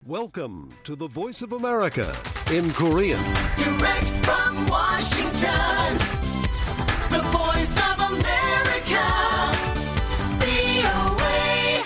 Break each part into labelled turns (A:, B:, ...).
A: Welcome to the Voice of America in Korean.
B: Direct from Washington, the Voice of America, VOA.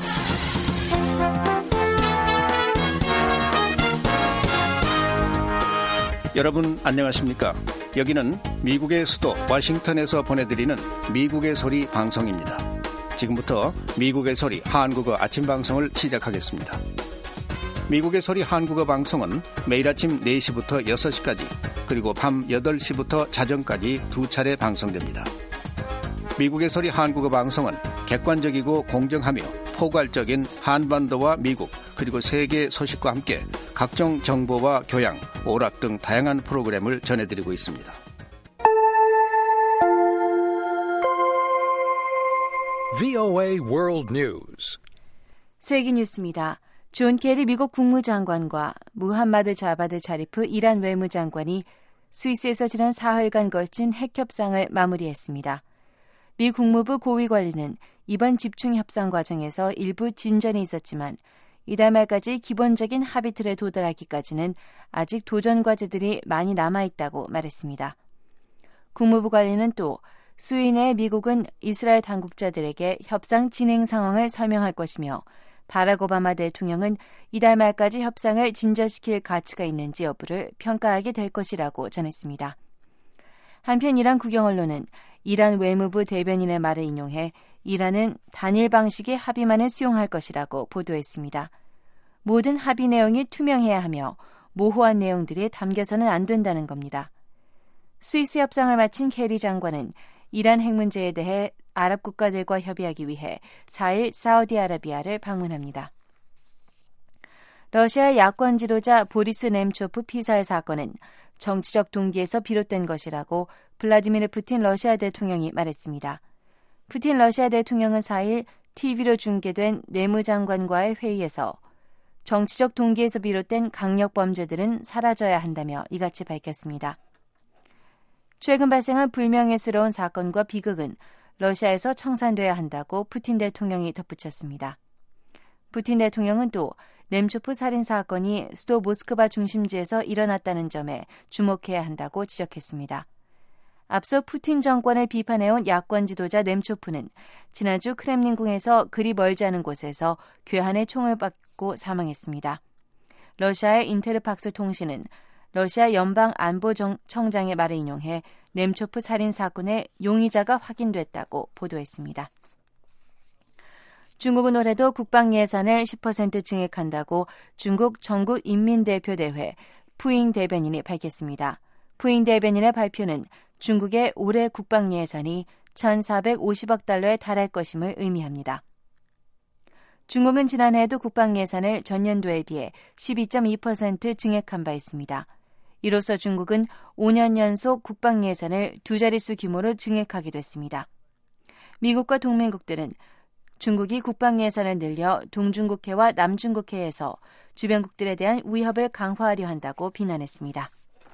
C: 여러분 안녕하십니까? 여기는 미국의 수도 워싱턴에서 보내드리는 미국의 소리 방송입니다. 지금부터 미국의 소리 한국어 아침 방송을 시작하겠습니다. 미국의 소리 한국어 방송은 매일 아침 4시부터 6시까지 그리고 밤 8시부터 자정까지 두 차례 방송됩니다. 미국의 소리 한국어 방송은 객관적이고 공정하며 포괄적인 한반도와 미국 그리고 세계 소식과 함께 각종 정보와 교양, 오락 등 다양한 프로그램을 전해드리고 있습니다.
A: VOA World News.
D: 세계 뉴스입니다. 존 케리 미국 국무장관과 무함마드 자바드 자리프 이란 외무장관이 스위스에서 지난 사흘간 걸친 핵협상을 마무리했습니다. 미 국무부 고위 관리는 이번 집중협상 과정에서 일부 진전이 있었지만 이달 말까지 기본적인 합의 틀에 도달하기까지는 아직 도전 과제들이 많이 남아있다고 말했습니다. 국무부 관리는 또 수위 내 미국은 이스라엘 당국자들에게 협상 진행 상황을 설명할 것이며 바락 오바마 대통령은 이달 말까지 협상을 진전시킬 가치가 있는지 여부를 평가하게 될 것이라고 전했습니다. 한편 이란 국영 언론은 이란 외무부 대변인의 말을 인용해 이란은 단일 방식의 합의만을 수용할 것이라고 보도했습니다. 모든 합의 내용이 투명해야 하며 모호한 내용들이 담겨서는 안 된다는 겁니다. 스위스 협상을 마친 케리 장관은 이란 핵 문제에 대해 아랍 국가들과 협의하기 위해 4일 사우디아라비아를 방문합니다. 러시아의 야권 지도자 보리스 nem초프 피살 사건은 정치적 동기에서 비롯된 것이라고 블라디미르 푸틴 러시아 대통령이 말했습니다. 푸틴 러시아 대통령은 4일 TV로 중계된 내무장관과의 회의에서 정치적 동기에서 비롯된 강력 범죄들은 사라져야 한다며 이같이 밝혔습니다. 최근 발생한 불명예스러운 사건과 비극은 러시아에서 청산돼야 한다고 푸틴 대통령이 덧붙였습니다. 푸틴 대통령은 또 nem초프 살인 사건이 수도 모스크바 중심지에서 일어났다는 점에 주목해야 한다고 지적했습니다. 앞서 푸틴 정권을 비판해온 야권 지도자 nem초프는 지난주 크렘린궁에서 그리 멀지 않은 곳에서 괴한의 총을 받고 사망했습니다. 러시아의 인테르팍스 통신은 러시아 연방안보청장의 말을 인용해 nem초프 살인 사건의 용의자가 확인됐다고 보도했습니다. 중국은 올해도 국방 예산을 10% 증액한다고 중국 전국인민대표대회 푸잉 대변인이 밝혔습니다. 푸잉 대변인의 발표는 중국의 올해 국방 예산이 1,450억 달러에 달할 것임을 의미합니다. 중국은 지난해에도 국방 예산을 전년도에 비해 12.2% 증액한 바 있습니다. 이로써 중국은 5년 연속 국방 예산을 두 자릿수 규모로 증액하게 됐습니다. 미국과 동맹국들은 중국이 국방 예산을 늘려 동중국해와 남중국해에서 주변국들에 대한 위협을 강화하려 한다고 비난했습니다.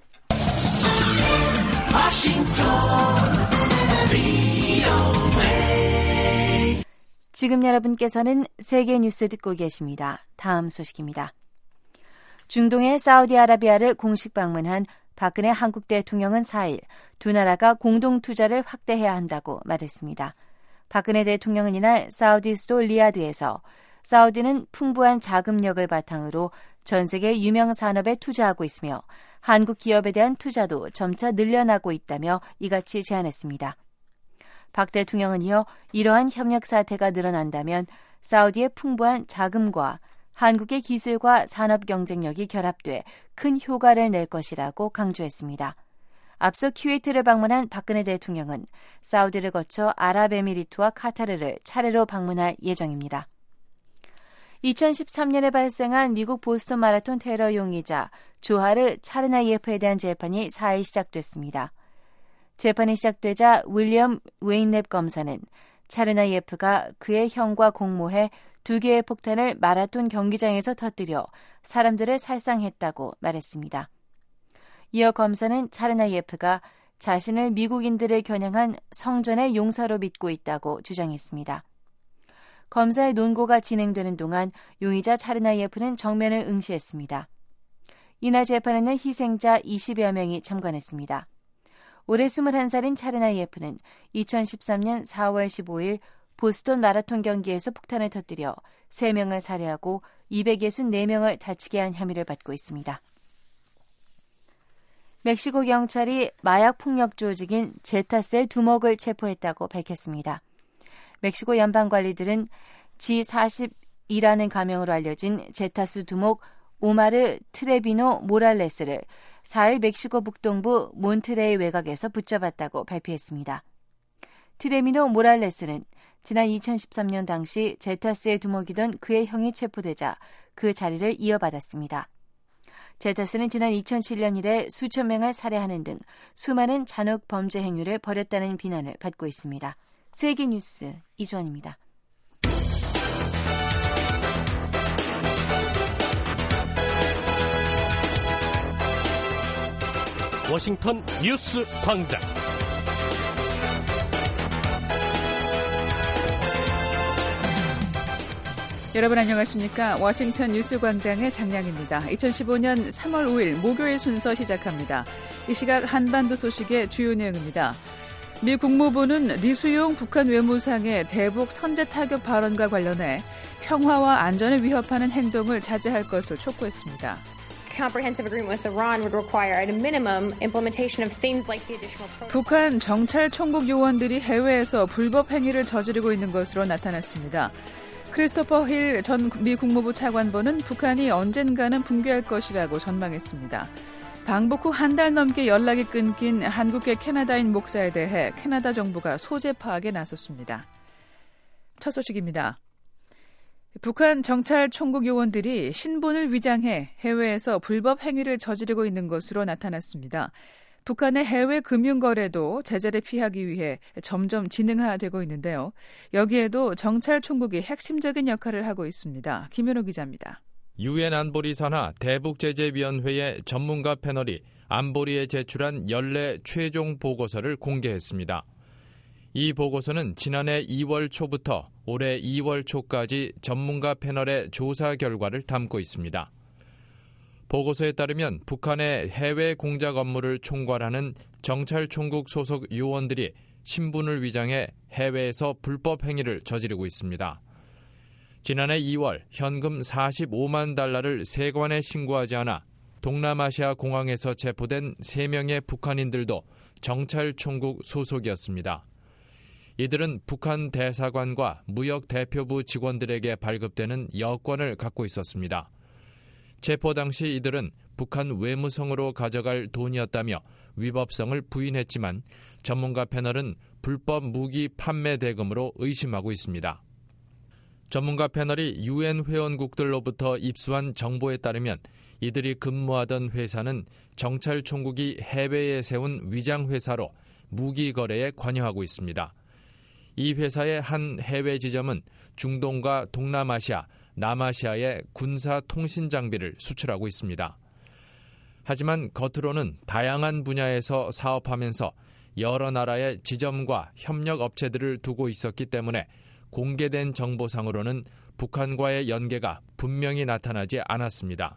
D: 지금 여러분께서는 세계 뉴스 듣고 계십니다. 다음 소식입니다. 중동의 사우디아라비아를 공식 방문한 박근혜 한국 대통령은 4일 두 나라가 공동 투자를 확대해야 한다고 말했습니다. 박근혜 대통령은 이날 사우디 수도 리야드에서 사우디는 풍부한 자금력을 바탕으로 전 세계 유명 산업에 투자하고 있으며 한국 기업에 대한 투자도 점차 늘려나고 있다며 이같이 제안했습니다. 박 대통령은 이어 이러한 협력 사태가 늘어난다면 사우디의 풍부한 자금과 한국의 기술과 산업 경쟁력이 결합돼 큰 효과를 낼 것이라고 강조했습니다. 앞서 쿠웨이트를 방문한 박근혜 대통령은 사우디를 거쳐 아랍에미리트와 카타르를 차례로 방문할 예정입니다. 2013년에 발생한 미국 보스턴 마라톤 테러 용의자 조하르 차르나이에프에 대한 재판이 4일 시작됐습니다. 재판이 시작되자 윌리엄 웨인랩 검사는 차르나이에프가 그의 형과 공모해 2개의 폭탄을 마라톤 경기장에서 터뜨려 사람들을 살상했다고 말했습니다. 이어 검사는 차르나이에프가 자신을 미국인들을 겨냥한 성전의 용사로 믿고 있다고 주장했습니다. 검사의 논고가 진행되는 동안 용의자 차르나예프는 정면을 응시했습니다. 이날 재판에는 희생자 20여 명이 참관했습니다. 올해 21살인 차르나예프는 2013년 4월 15일 보스턴 마라톤 경기에서 폭탄을 터뜨려 3명을 살해하고 264명을 다치게 한 혐의를 받고 있습니다. 멕시코 경찰이 마약 폭력 조직인 제타스의 두목을 체포했다고 밝혔습니다. 멕시코 연방관리들은 G40이라는 가명으로 알려진 제타스 두목 오마르 트레비노 모랄레스를 4일 멕시코 북동부 몬트레이 외곽에서 붙잡았다고 발표했습니다. 트레비노 모랄레스는 지난 2013년 당시 제타스의 두목이던 그의 형이 체포되자 그 자리를 이어받았습니다. 제타스는 지난 2007년 이래 수천 명을 살해하는 등 수많은 잔혹 범죄 행위를 벌였다는 비난을 받고 있습니다. 세계뉴스 이주원입니다.
E: 워싱턴 뉴스 광장.
F: 여러분 안녕하십니까? 워싱턴 뉴스 광장의 장량입니다. 2015년 3월 5일 목요일 순서 시작합니다. 이 시각 한반도 소식의 주요 내용입니다. 미 국무부는 리수용 북한 외무상의 대북 선제 타격 발언과 관련해 평화와 안전을 위협하는 행동을 자제할 것을 촉구했습니다.
G: Comprehensive agreement with Iran would require at a minimum implementation of things like the additional protocol.
F: 북한 정찰 총국 요원들이 해외에서 불법 행위를 저지르고 있는 것으로 나타났습니다. 크리스토퍼 힐 전 미 국무부 차관보는 북한이 언젠가는 붕괴할 것이라고 전망했습니다. 방북 후 한 달 넘게 연락이 끊긴 한국계 캐나다인 목사에 대해 캐나다 정부가 소재 파악에 나섰습니다. 첫 소식입니다. 북한 정찰 총국 요원들이 신분을 위장해 해외에서 불법 행위를 저지르고 있는 것으로 나타났습니다. 북한의 해외 금융거래도 제재를 피하기 위해 점점 진흥화되고 있는데요. 여기에도 정찰 총국이 핵심적인 역할을 하고 있습니다. 김현우 기자입니다.
H: 유엔 안보리 산하 대북제재위원회의 전문가 패널이 안보리에 제출한 연례 최종 보고서를 공개했습니다. 이 보고서는 지난해 2월 초부터 올해 2월 초까지 전문가 패널의 조사 결과를 담고 있습니다. 보고서에 따르면 북한의 해외 공작 업무를 총괄하는 정찰총국 소속 요원들이 신분을 위장해 해외에서 불법 행위를 저지르고 있습니다. 지난해 2월 현금 45만 달러를 세관에 신고하지 않아 동남아시아 공항에서 체포된 3명의 북한인들도 정찰총국 소속이었습니다. 이들은 북한 대사관과 무역 대표부 직원들에게 발급되는 여권을 갖고 있었습니다. 체포 당시 이들은 북한 외무성으로 가져갈 돈이었다며 위법성을 부인했지만 전문가 패널은 불법 무기 판매 대금으로 의심하고 있습니다. 전문가 패널이 유엔 회원국들로부터 입수한 정보에 따르면 이들이 근무하던 회사는 정찰 총국이 해외에 세운 위장 회사로 무기 거래에 관여하고 있습니다. 이 회사의 한 해외 지점은 중동과 동남아시아, 남아시아에 군사 통신 장비를 수출하고 있습니다. 하지만 겉으로는 다양한 분야에서 사업하면서 여러 나라의 지점과 협력 업체들을 두고 있었기 때문에 공개된 정보상으로는 북한과의 연계가 분명히 나타나지 않았습니다.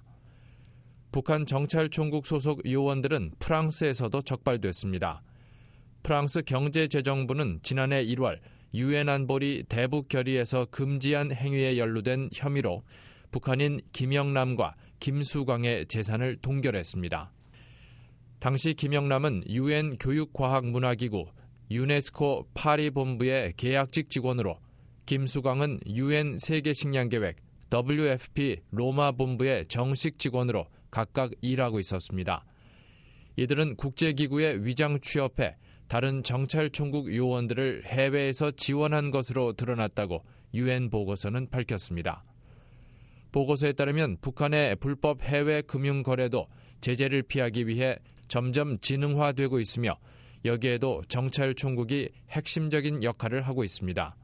H: 북한 정찰총국 소속 요원들은 프랑스에서도 적발됐습니다. 프랑스 경제재정부는 지난해 1월 유엔 안보리 대북 결의에서 금지한 행위에 연루된 혐의로 북한인 김영남과 김수광의 재산을 동결했습니다. 당시 김영남은 유엔 교육과학문화기구 유네스코 파리 본부의 계약직 직원으로 김수광은 유엔 세계식량계획 WFP 로마 본부의 정식 직원으로 각각 일하고 있었습니다. 이들은 국제기구에 위장 취업해 다른 정찰총국 요원들을 해외에서 지원한 것으로 드러났다고 유엔 보고서는 밝혔습니다. 보고서에 따르면 북한의 불법 해외 금융 거래도 제재를 피하기 위해 점점 진흥화되고 있으며 여기에도 정찰총국이 핵심적인 역할을 하고 있습니다.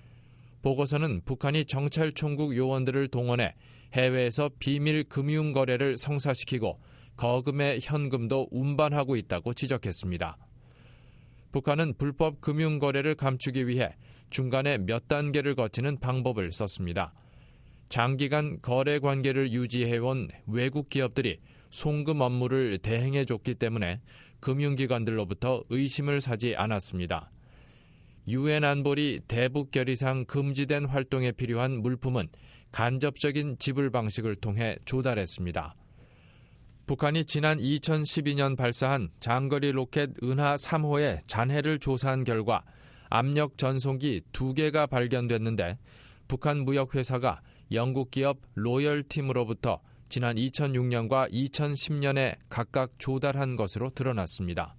H: 보고서는 북한이 정찰총국 요원들을 동원해 해외에서 비밀 금융 거래를 성사시키고 거금의 현금도 운반하고 있다고 지적했습니다. 북한은 불법 금융 거래를 감추기 위해 중간에 몇 단계를 거치는 방법을 썼습니다. 장기간 거래 관계를 유지해온 외국 기업들이 송금 업무를 대행해줬기 때문에 금융기관들로부터 의심을 사지 않았습니다. 유엔 안보리 대북 결의상 금지된 활동에 필요한 물품은 간접적인 지불 방식을 통해 조달했습니다. 북한이 지난 2012년 발사한 장거리 로켓 은하 3호의 잔해를 조사한 결과 압력 전송기 2개가 발견됐는데 북한 무역회사가 영국 기업 로열팀으로부터 지난 2006년과 2010년에 각각 조달한 것으로 드러났습니다.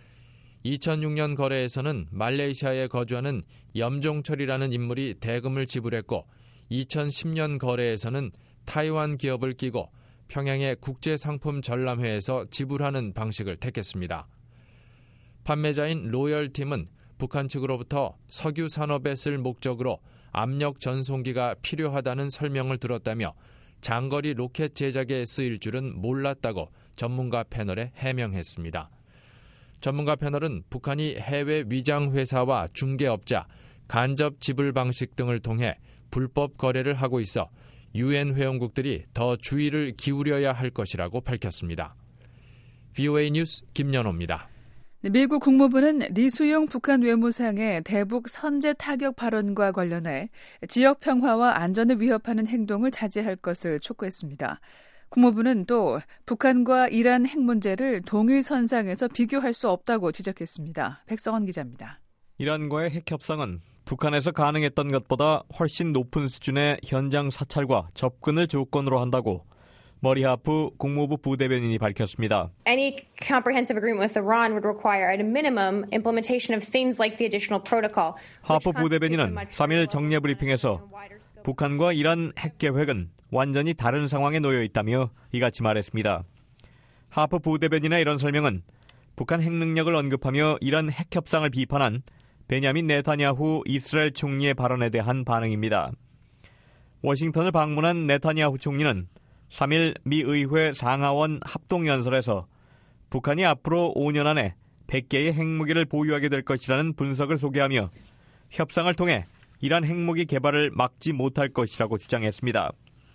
H: 2006년 거래에서는 말레이시아에 거주하는 염종철이라는 인물이 대금을 지불했고 2010년 거래에서는 타이완 기업을 끼고 평양의 국제상품전람회에서 지불하는 방식을 택했습니다. 판매자인 로열팀은 북한 측으로부터 석유 산업에 쓸 목적으로 압력 전송기가 필요하다는 설명을 들었다며 장거리 로켓 제작에 쓰일 줄은 몰랐다고 전문가 패널에 해명했습니다. 전문가 패널은 북한이 해외 위장 회사와 중개업자, 간접 지불 방식 등을 통해 불법 거래를 하고 있어 유엔 회원국들이 더 주의를 기울여야 할 것이라고 밝혔습니다. VOA 뉴스 김연호입니다.
F: 미국 국무부는 리수용 북한 외무상의 대북 선제 타격 발언과 관련해 지역 평화와 안전을 위협하는 행동을 자제할 것을 촉구했습니다. 국무부는 또 북한과 이란 핵 문제를 동일선상에서 비교할 수 없다고 지적했습니다. 백성원 기자입니다.
I: 이란과의 핵 협상은 북한에서 가능했던 것보다 훨씬 높은 수준의 현장 사찰과 접근을 조건으로 한다고 머리 하프 국무부 부대변인이 밝혔습니다.
G: Any comprehensive agreement with Iran would require, at a minimum, implementation of things like the additional protocol.
I: 하프 부대변인은 3일 정례 브리핑에서 북한과 이란 핵 계획은 완전히 다른 상황에 놓여 있다며 이같이 말했습니다. 하프 부대변인의 이런 설명은 북한 핵 능력을 언급하며 이란 핵 협상을 비판한 베냐민 네타냐후 이스라엘 총리의 발언에 대한 반응입니다. 워싱턴을 방문한 네타냐후 총리는 3일 미 의회 상하원 합동연설에서 북한이 앞으로 5년 안에 100개의 핵무기를 보유하게 될 것이라는 분석을 소개하며 협상을 통해 이란 핵무기 개발을 막지 못할 것이라고 주장했습니다.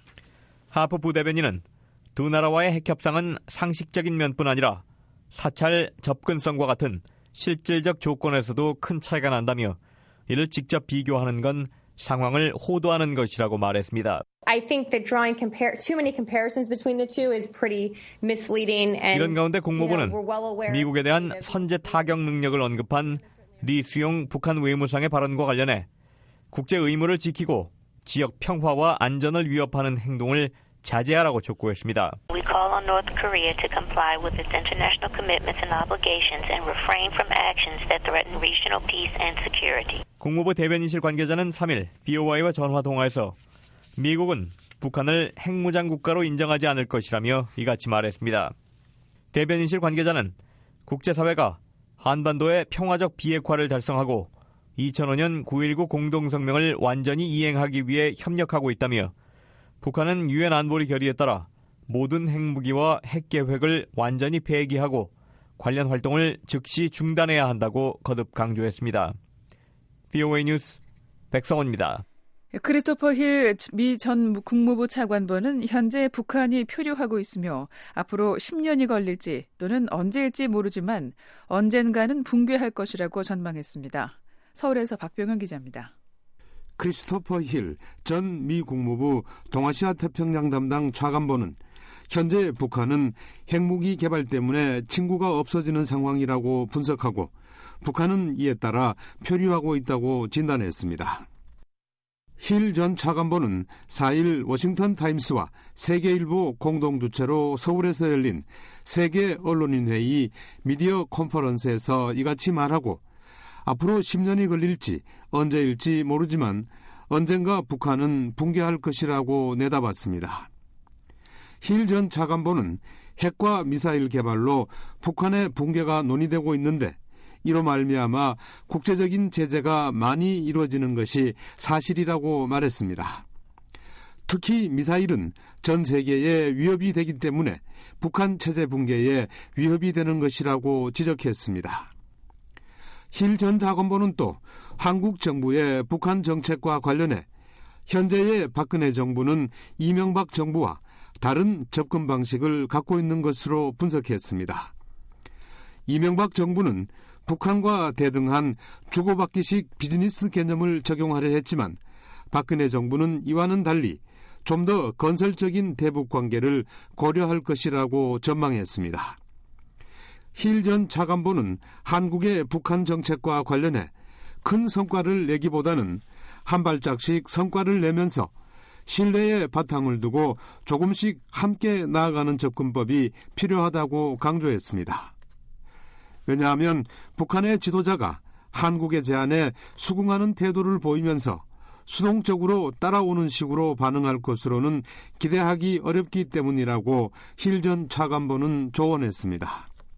I: 하프 부대변인은 두 나라와의 핵협상은 상식적인 면뿐 아니라 사찰 접근성과 같은 실질적 조건에서도 큰 차이가 난다며 이를 직접 비교하는 건 상황을 호도하는 것이라고 말했습니다.
G: I think that drawing too many comparisons between the two is pretty misleading. And,
I: 이런 가운데 국무부는
G: we're well aware
I: 미국에 대한 선제 타격 능력을 언급한 리수용 북한 외무상의 발언과 관련해 국제 의무를 지키고 지역 평화와 안전을 위협하는 행동을 자제하라고 촉구했습니다.
J: We call on North Korea to comply with its international commitments and obligations and refrain from actions that threaten regional peace and security.
I: 국무부 대변인실 관계자는 3일 BOI와 전화 통화에서 미국은 북한을 핵무장 국가로 인정하지 않을 것이라며 이같이 말했습니다. 대변인실 관계자는 국제사회가 한반도의 평화적 비핵화를 달성하고 2005년 9.19 공동성명을 완전히 이행하기 위해 협력하고 있다며 북한은 유엔 안보리 결의에 따라 모든 핵무기와 핵계획을 완전히 폐기하고 관련 활동을 즉시 중단해야 한다고 거듭 강조했습니다. VOA 뉴스 백성원입니다.
F: 크리스토퍼 힐 미 전 국무부 차관보는 현재 북한이 표류하고 있으며 앞으로 10년이 걸릴지 또는 언제일지 모르지만 언젠가는 붕괴할 것이라고 전망했습니다. 서울에서 박병현 기자입니다.
K: 크리스토퍼 힐 전 미 국무부 동아시아 태평양 담당 차관보는 현재 북한은 핵무기 개발 때문에 친구가 없어지는 상황이라고 분석하고 북한은 이에 따라 표류하고 있다고 진단했습니다. 힐 전 차관보는 4일 워싱턴 타임스와 세계일보 공동주최로 서울에서 열린 세계 언론인회의 미디어 컨퍼런스에서 이같이 말하고 앞으로 10년이 걸릴지 언제일지 모르지만 언젠가 북한은 붕괴할 것이라고 내다봤습니다. 힐 전 차관보는 핵과 미사일 개발로 북한의 붕괴가 논의되고 있는데 이로 말미암아 국제적인 제재가 많이 이루어지는 것이 사실이라고 말했습니다. 특히 미사일은 전 세계에 위협이 되기 때문에 북한 체제 붕괴에 위협이 되는 것이라고 지적했습니다. 힐 전 차관보는 또 한국 정부의 북한 정책과 관련해 현재의 박근혜 정부는 이명박 정부와 다른 접근 방식을 갖고 있는 것으로 분석했습니다. 이명박 정부는 북한과 대등한 주고받기식 비즈니스 개념을 적용하려 했지만 박근혜 정부는 이와는 달리 좀 더 건설적인 대북 관계를 고려할 것이라고 전망했습니다. 힐 전 차관보는 한국의 북한 정책과 관련해 큰 성과를 내기보다는 한 발짝씩 성과를 내면서 신뢰의 바탕을 두고 조금씩 함께 나아가는 접근법이 필요하다고 강조했습니다. 왜냐하면 북한의 지도자가 한국의 제안에 수긍하는 태도를 보이면서 수동적으로 따라오는 식으로 반응할 것으로는 기대하기 어렵기 때문이라고 힐 전 차관보는 조언했습니다.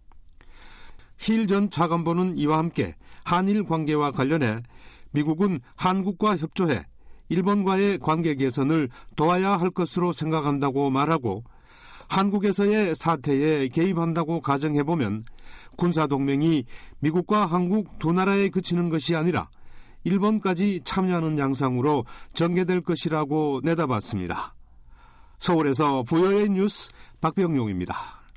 K: 힐 전 차관보는 이와 함께 한일 관계와 관련해 미국은 한국과 협조해 일본과의 관계 개선을 도와야 할 것으로 생각한다고 말하고 한국에서의 사태에 개입한다고 가정해보면 군사동맹이 미국과 한국 두 나라에 그치는 것이 아니라 일본까지 참여하는 양상으로 전개될 것이라고 내다봤습니다. 서울에서 VOA 뉴스 박병용입니다.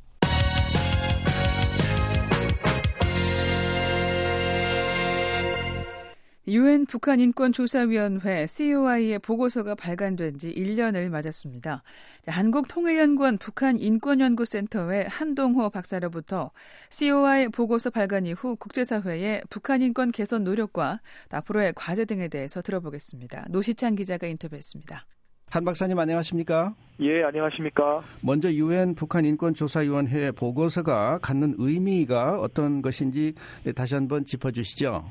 F: UN 북한인권조사위원회 COI의 보고서가 발간된 지 1년을 맞았습니다. 한국통일연구원 북한인권연구센터의 한동호 박사로부터 COI 보고서 발간 이후 국제사회의 북한인권 개선 노력과 앞으로의 과제 등에 대해서 들어보겠습니다. 노시찬 기자가 인터뷰했습니다.
C: 한 박사님 안녕하십니까?
L: 예, 안녕하십니까?
C: 먼저 UN 북한인권조사위원회 보고서가 갖는 의미가 어떤 것인지 다시 한번 짚어주시죠.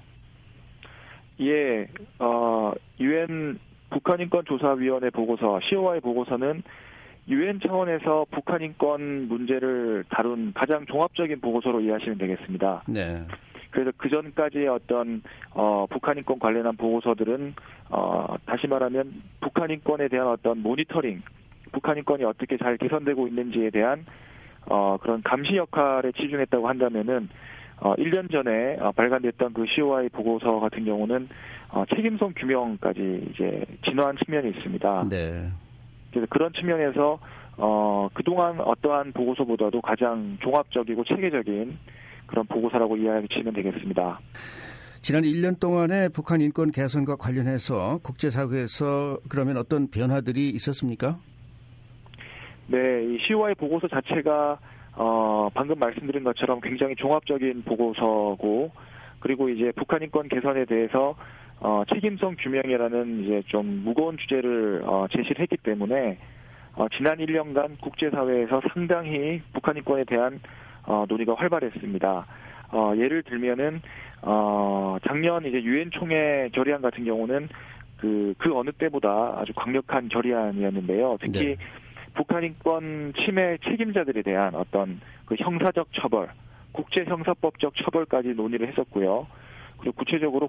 L: 예, UN 북한인권조사위원회 보고서, COI 보고서는 UN 차원에서 북한인권 문제를 다룬 가장 종합적인 보고서로 이해하시면 되겠습니다.
C: 네.
L: 그래서 그 전까지의 어떤 북한인권 관련한 보고서들은 다시 말하면 북한인권에 대한 어떤 모니터링, 북한인권이 어떻게 잘 개선되고 있는지에 대한 그런 감시 역할에 치중했다고 한다면은 1년 전에 발간됐던 그 COI 보고서 같은 경우는 책임성 규명까지 이제 진화한 측면이 있습니다.
C: 네.
L: 그래서 그런 측면에서 그동안 어떠한 보고서보다도 가장 종합적이고 체계적인 그런 보고서라고 이해하시면 되겠습니다.
C: 지난 1년 동안의 북한 인권 개선과 관련해서 국제사회에서 그러면 어떤 변화들이 있었습니까?
L: 네, 이 COI 보고서 자체가 방금 말씀드린 것처럼 굉장히 종합적인 보고서고, 그리고 이제 북한 인권 개선에 대해서 책임성 규명이라는 이제 좀 무거운 주제를 제시를 했기 때문에 지난 1년간 국제사회에서 상당히 북한 인권에 대한 논의가 활발했습니다. 예를 들면은 작년 이제 유엔 총회 결의안 같은 경우는 그 어느 때보다 아주 강력한 결의안이었는데요. 특히
C: 네.
L: 북한 인권 침해 책임자들에 대한 어떤 그 형사적 처벌, 국제 형사법적 처벌까지 논의를 했었고요. 그리고 구체적으로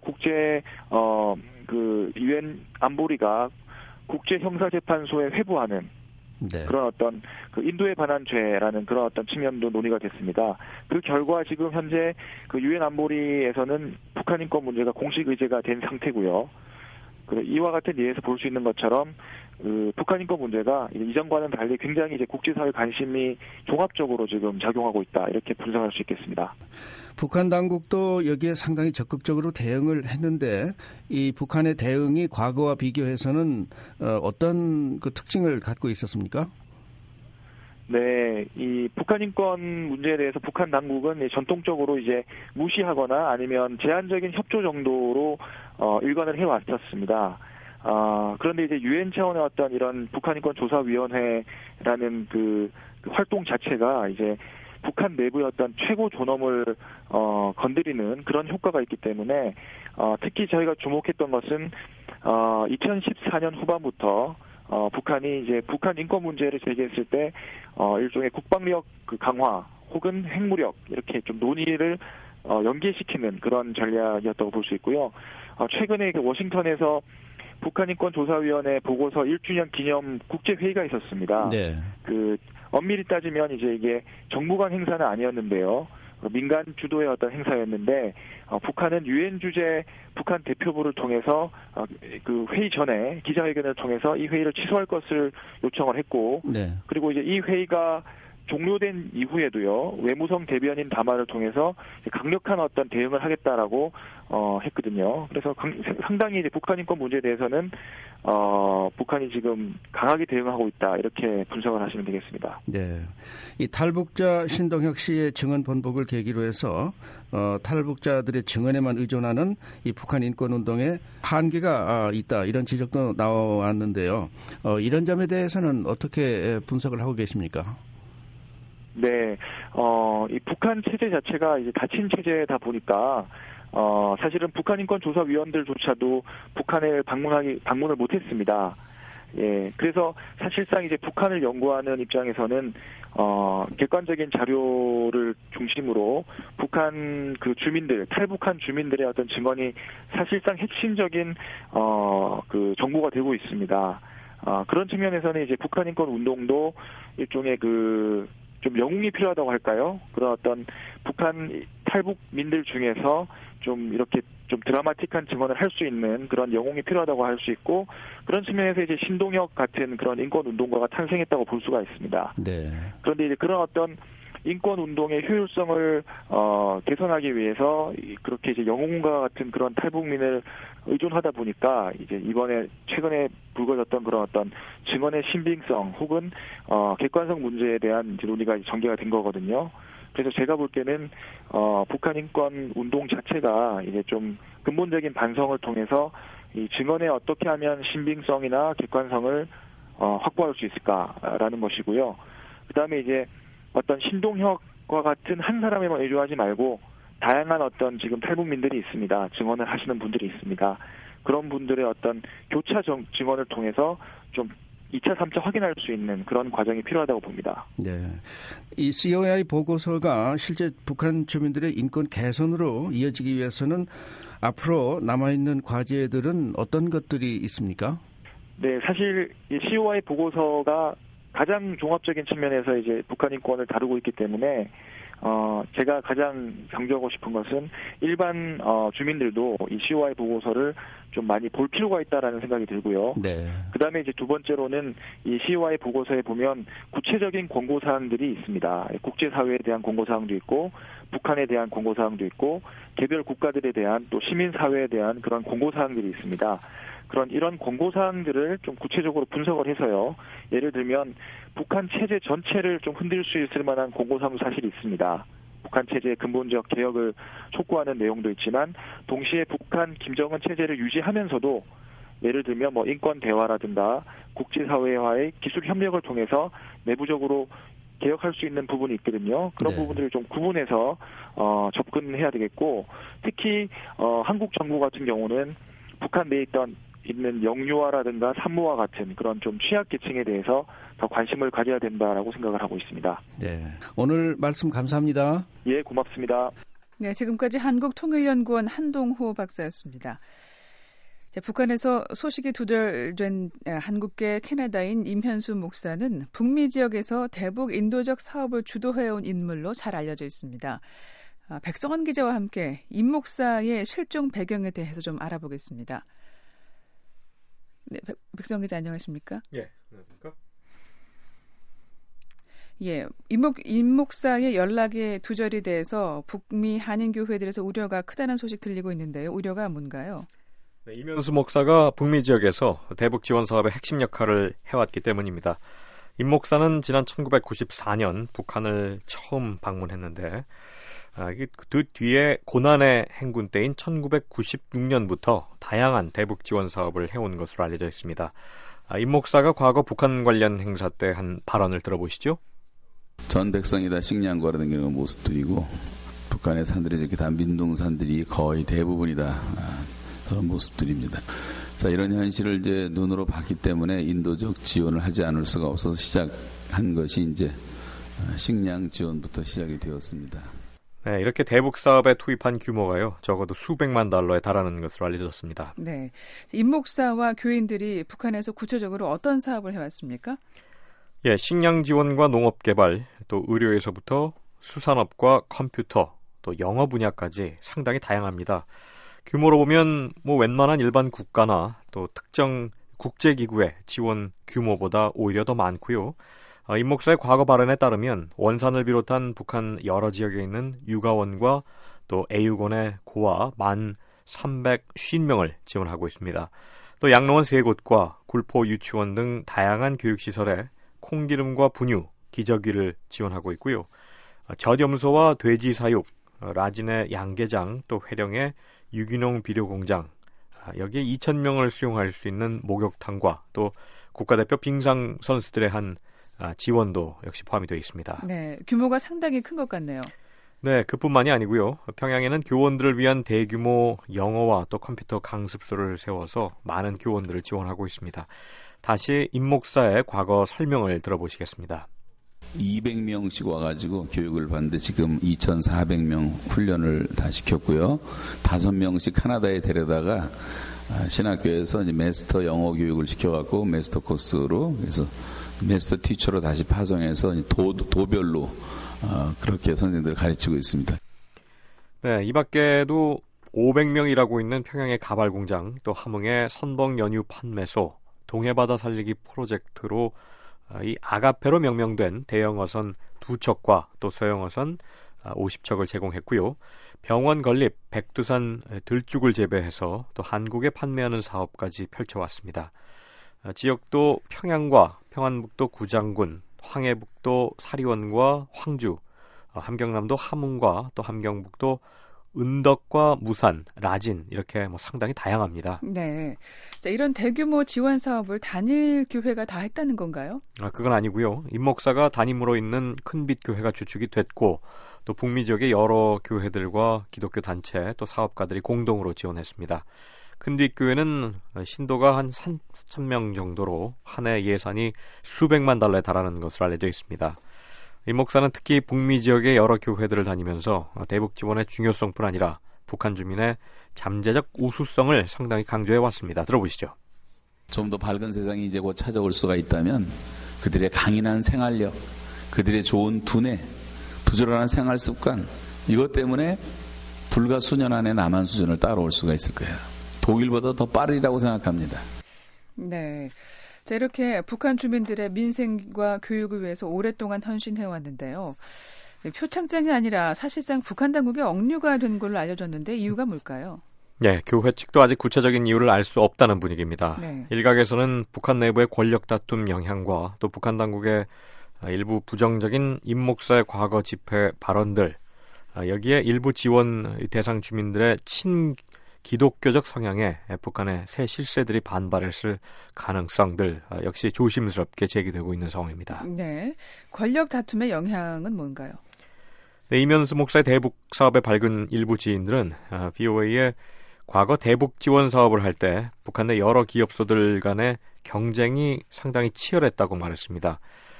L: 그 유엔 안보리가 국제 형사재판소에 회부하는
C: 네.
L: 그런 어떤 그 인도에 반한 죄라는 그런 어떤 측면도 논의가 됐습니다. 그 결과 지금 현재 그 유엔 안보리에서는 북한 인권 문제가 공식 의제가 된 상태고요. 이와 같은 예에서 볼 수 있는 것처럼 북한 인권 문제가 이전과는 달리 굉장히 이제 국제사회 관심이 종합적으로 지금 작용하고 있다, 이렇게 분석할 수 있겠습니다.
C: 북한 당국도 여기에 상당히 적극적으로 대응을 했는데 이 북한의 대응이 과거와 비교해서는 어떤 그 특징을 갖고 있었습니까?
L: 네, 이 북한 인권 문제에 대해서 북한 당국은 전통적으로 이제 무시하거나 아니면 제한적인 협조 정도로 일관을 해왔었습니다. 그런데 이제 유엔 차원의 어떤 이런 북한 인권 조사위원회라는 그 활동 자체가 이제 북한 내부의 어떤 최고 존엄을 건드리는 그런 효과가 있기 때문에 특히 저희가 주목했던 것은 2014년 후반부터 북한이 이제 북한 인권 문제를 제기했을 때 일종의 국방력 강화 혹은 핵무력 이렇게 좀 논의를 연계시키는 그런 전략이었다고 볼 수 있고요. 최근에 워싱턴에서 북한인권조사위원회 보고서 1주년 기념 국제회의가 있었습니다.
C: 네.
L: 엄밀히 따지면 이제 이게 정부 간 행사는 아니었는데요. 민간 주도의 어떤 행사였는데 북한은 유엔 주재 북한 대표부를 통해서 그 회의 전에 기자회견을 통해서 이 회의를 취소할 것을 요청을 했고
C: 네.
L: 그리고 이제 이 회의가 종료된 이후에도요 외무성 대변인 담화를 통해서 강력한 어떤 대응을 하겠다라고 했거든요. 그래서 상당히 이제 북한 인권 문제에 대해서는 북한이 지금 강하게 대응하고 있다 이렇게 분석을 하시면 되겠습니다.
C: 네, 이 탈북자 신동혁 씨의 증언 번복을 계기로 해서 탈북자들의 증언에만 의존하는 이 북한 인권 운동에 한계가 있다 이런 지적도 나왔는데요. 이런 점에 대해서는 어떻게 분석을 하고 계십니까?
L: 네, 이 북한 체제 자체가 이제 닫힌 체제다 보니까 사실은 북한 인권 조사위원들조차도 북한을 방문을 못했습니다. 예, 그래서 사실상 이제 북한을 연구하는 입장에서는 객관적인 자료를 중심으로 북한 그 주민들, 탈북한 주민들의 어떤 증언이 사실상 핵심적인 그 정보가 되고 있습니다. 그런 측면에서는 이제 북한 인권 운동도 일종의 좀 영웅이 필요하다고 할까요? 그런 어떤 북한 탈북민들 중에서 좀 이렇게 좀 드라마틱한 증언을 할 수 있는 그런 영웅이 필요하다고 할 수 있고 그런 측면에서 이제 신동혁 같은 그런 인권 운동가가 탄생했다고 볼 수가 있습니다.
C: 네.
L: 그런데 이제 그런 어떤 인권 운동의 효율성을 개선하기 위해서 그렇게 이제 영웅과 같은 그런 탈북민을 의존하다 보니까 이제 이번에 최근에 불거졌던 그런 어떤 증언의 신빙성 혹은 객관성 문제에 대한 논의가 전개가 된 거거든요. 그래서 제가 볼 때는 북한 인권 운동 자체가 이제 좀 근본적인 반성을 통해서 이 증언에 어떻게 하면 신빙성이나 객관성을 확보할 수 있을까라는 것이고요. 그다음에 이제 어떤 신동혁과 같은 한 사람에만 의존하지 말고 다양한 어떤 지금 탈북민들이 있습니다. 증언을 하시는 분들이 있습니다. 그런 분들의 어떤 교차 증언을 통해서 좀 2차, 3차 확인할 수 있는 그런 과정이 필요하다고 봅니다.
C: 네, 이 COI 보고서가 실제 북한 주민들의 인권 개선으로 이어지기 위해서는 앞으로 남아있는 과제들은 어떤 것들이 있습니까?
L: 네, 사실 이 COI 보고서가 가장 종합적인 측면에서 이제 북한 인권을 다루고 있기 때문에 제가 가장 강조하고 싶은 것은 일반 주민들도 이 COI 보고서를 좀 많이 볼 필요가 있다라는 생각이 들고요.
C: 네.
L: 그다음에 이제 두 번째로는 이 COI 보고서에 보면 구체적인 권고 사항들이 있습니다. 국제사회에 대한 권고 사항도 있고 북한에 대한 권고 사항도 있고 개별 국가들에 대한 또 시민사회에 대한 그런 권고 사항들이 있습니다. 이런 권고 사항들을 좀 구체적으로 분석을 해서요. 예를 들면 북한 체제 전체를 좀 흔들 수 있을 만한 권고 사항도 사실 있습니다. 북한 체제의 근본적 개혁을 촉구하는 내용도 있지만 동시에 북한 김정은 체제를 유지하면서도 예를 들면 뭐 인권 대화라든가 국제사회와의 기술 협력을 통해서 내부적으로 개혁할 수 있는 부분이 있거든요. 그런 부분들을 좀 구분해서 접근해야 되겠고 특히 한국 정부 같은 경우는 북한 내에 있는 영유아라든가 산모와 같은 그런 좀 취약계층에 대해서 더 관심을 가져야 된다라고 생각을 하고 있습니다.
C: 네, 오늘 말씀 감사합니다.
L: 예, 고맙습니다.
F: 네, 지금까지 한국통일연구원 한동호 박사였습니다. 자, 북한에서 소식이 두절된 한국계 캐나다인 임현수 목사는 북미 지역에서 대북 인도적 사업을 주도해온 인물로 잘 알려져 있습니다. 백성원 기자와 함께 임 목사의 실종 배경에 대해서 좀 알아보겠습니다. 네, 백성원 기자 안녕하십니까?
I: 예, 안녕하십니까?
F: 예, 임 목사의 연락에 두절이 돼서 북미 한인교회들에서 우려가 크다는 소식 들리고 있는데요. 우려가 뭔가요?
I: 네, 임현수 목사가 북미 지역에서 대북 지원 사업의 핵심 역할을 해왔기 때문입니다. 임 목사는 지난 1994년 북한을 처음 방문했는데 그 뒤에 고난의 행군 때인 1996년부터 다양한 대북 지원 사업을 해온 것으로 알려져 있습니다. 임 목사가 과거 북한 관련 행사 때 한 발언을 들어보시죠.
M: 전 백성이 다 식량과로 다니는 모습들이고 북한의 산들이 이렇게 다 민둥산들이 거의 대부분이다 그런 모습들입니다. 자, 이런 현실을 이제 눈으로 봤기 때문에 인도적 지원을 하지 않을 수가 없어서 시작한 것이 이제 식량 지원부터 시작이 되었습니다.
I: 네, 이렇게 대북 사업에 투입한 규모가요, 적어도 수백만 달러에 달하는 것으로 알려졌습니다.
F: 네, 임 목사와 교인들이 북한에서 구체적으로 어떤 사업을 해왔습니까?
I: 예, 식량 지원과 농업 개발, 또 의료에서부터 수산업과 컴퓨터, 또 영어 분야까지 상당히 다양합니다. 규모로 보면 웬만한 일반 국가나 또 특정 국제기구의 지원 규모보다 오히려 더 많고요. 임 목사의 과거 발언에 따르면 원산을 비롯한 북한 여러 지역에 있는 유가원과 또 애육원의 고아 1,350명을 지원하고 있습니다. 또 양로원 3곳과 굴포 유치원 등 다양한 교육시설에 콩기름과 분유, 기저귀를 지원하고 있고요. 젖염소와 돼지 사육, 라진의 양계장, 또 회령의 유기농 비료 공장, 여기에 2,000명을 수용할 수 있는 목욕탕과 또 국가대표 빙상 선수들의 한 지원도 역시 포함이 되어 있습니다.
F: 네, 규모가 상당히 큰 것 같네요.
I: 네, 그뿐만이 아니고요. 평양에는 교원들을 위한 대규모 영어와 또 컴퓨터 강습소를 세워서 많은 교원들을 지원하고 있습니다. 다시 임 목사의 과거 설명을 들어보시겠습니다.
M: 200명씩 와가지고 교육을 받는데 지금 2,400명 훈련을 다 시켰고요. 5명씩 캐나다에 데려다가 신학교에서 이제 마스터 영어 교육을 시켜갖고 마스터 코스로 그래서 마스터 티처로 다시 파송해서 도별로 그렇게 선생님들을 가르치고 있습니다.
I: 네, 이 밖에도 500명 일하고 있는 평양의 가발 공장, 또 함흥의 선봉 연유 판매소, 동해바다 살리기 프로젝트로 이 아가페로 명명된 대형 어선 2척과 또 소형 어선 50척을 제공했고요. 병원 건립, 백두산 들죽을 재배해서 또 한국에 판매하는 사업까지 펼쳐왔습니다. 지역도 평양과 평안북도 구장군, 황해북도 사리원과 황주, 함경남도 함흥과 또 함경북도 은덕과 무산, 라진 이렇게 상당히 다양합니다.
F: 네, 자, 이런 대규모 지원 사업을 단일 교회가 다 했다는 건가요?
I: 그건 아니고요. 임 목사가 담임으로 있는 큰빛 교회가 주축이 됐고 또 북미 지역의 여러 교회들과 기독교 단체 또 사업가들이 공동으로 지원했습니다. 큰빛 교회는 신도가 한 3,000명 정도로 한 해 예산이 수백만 달러에 달하는 것으로 알려져 있습니다. 임 목사는 특히 북미 지역의 여러 교회들을 다니면서 대북 지원의 중요성뿐 아니라 북한 주민의 잠재적 우수성을 상당히 강조해 왔습니다. 들어보시죠.
M: 좀 더 밝은 세상이 이제 곧 찾아올 수가 있다면 그들의 강인한 생활력, 그들의 좋은 두뇌, 부지런한 생활 습관 이것 때문에 불과 수년 안에 남한 수준을 따라올 수가 있을 거예요. 독일보다 더 빠르리라고 생각합니다.
F: 네. 자, 이렇게 북한 주민들의 민생과 교육을 위해서 오랫동안 헌신해왔는데요. 표창장이 아니라 사실상 북한 당국의 억류가 된 걸로 알려졌는데 이유가 뭘까요?
I: 네, 교회 측도 아직 구체적인 이유를 알 수 없다는 분위기입니다.
F: 네.
I: 일각에서는 북한 내부의 권력 다툼 영향과 또 북한 당국의 일부 부정적인 임 목사의 과거 집회 발언들, 여기에 일부 지원 대상 주민들의 기독교적 성향에 북한의 새 실세들이 반발했을 가능성들 역시 조심스럽게 제기되고 있는 상황입니다.
F: 네, 권력 다툼의 영향은 뭔가요?
I: 네, 이면수 목사의 대북 사업에 밝은 일부 지인들은 VOA의 과거 대북 지원 사업을 할 때 북한 내 여러 기업소들 간의 경쟁이 상당히 치열했다고 말했습니다.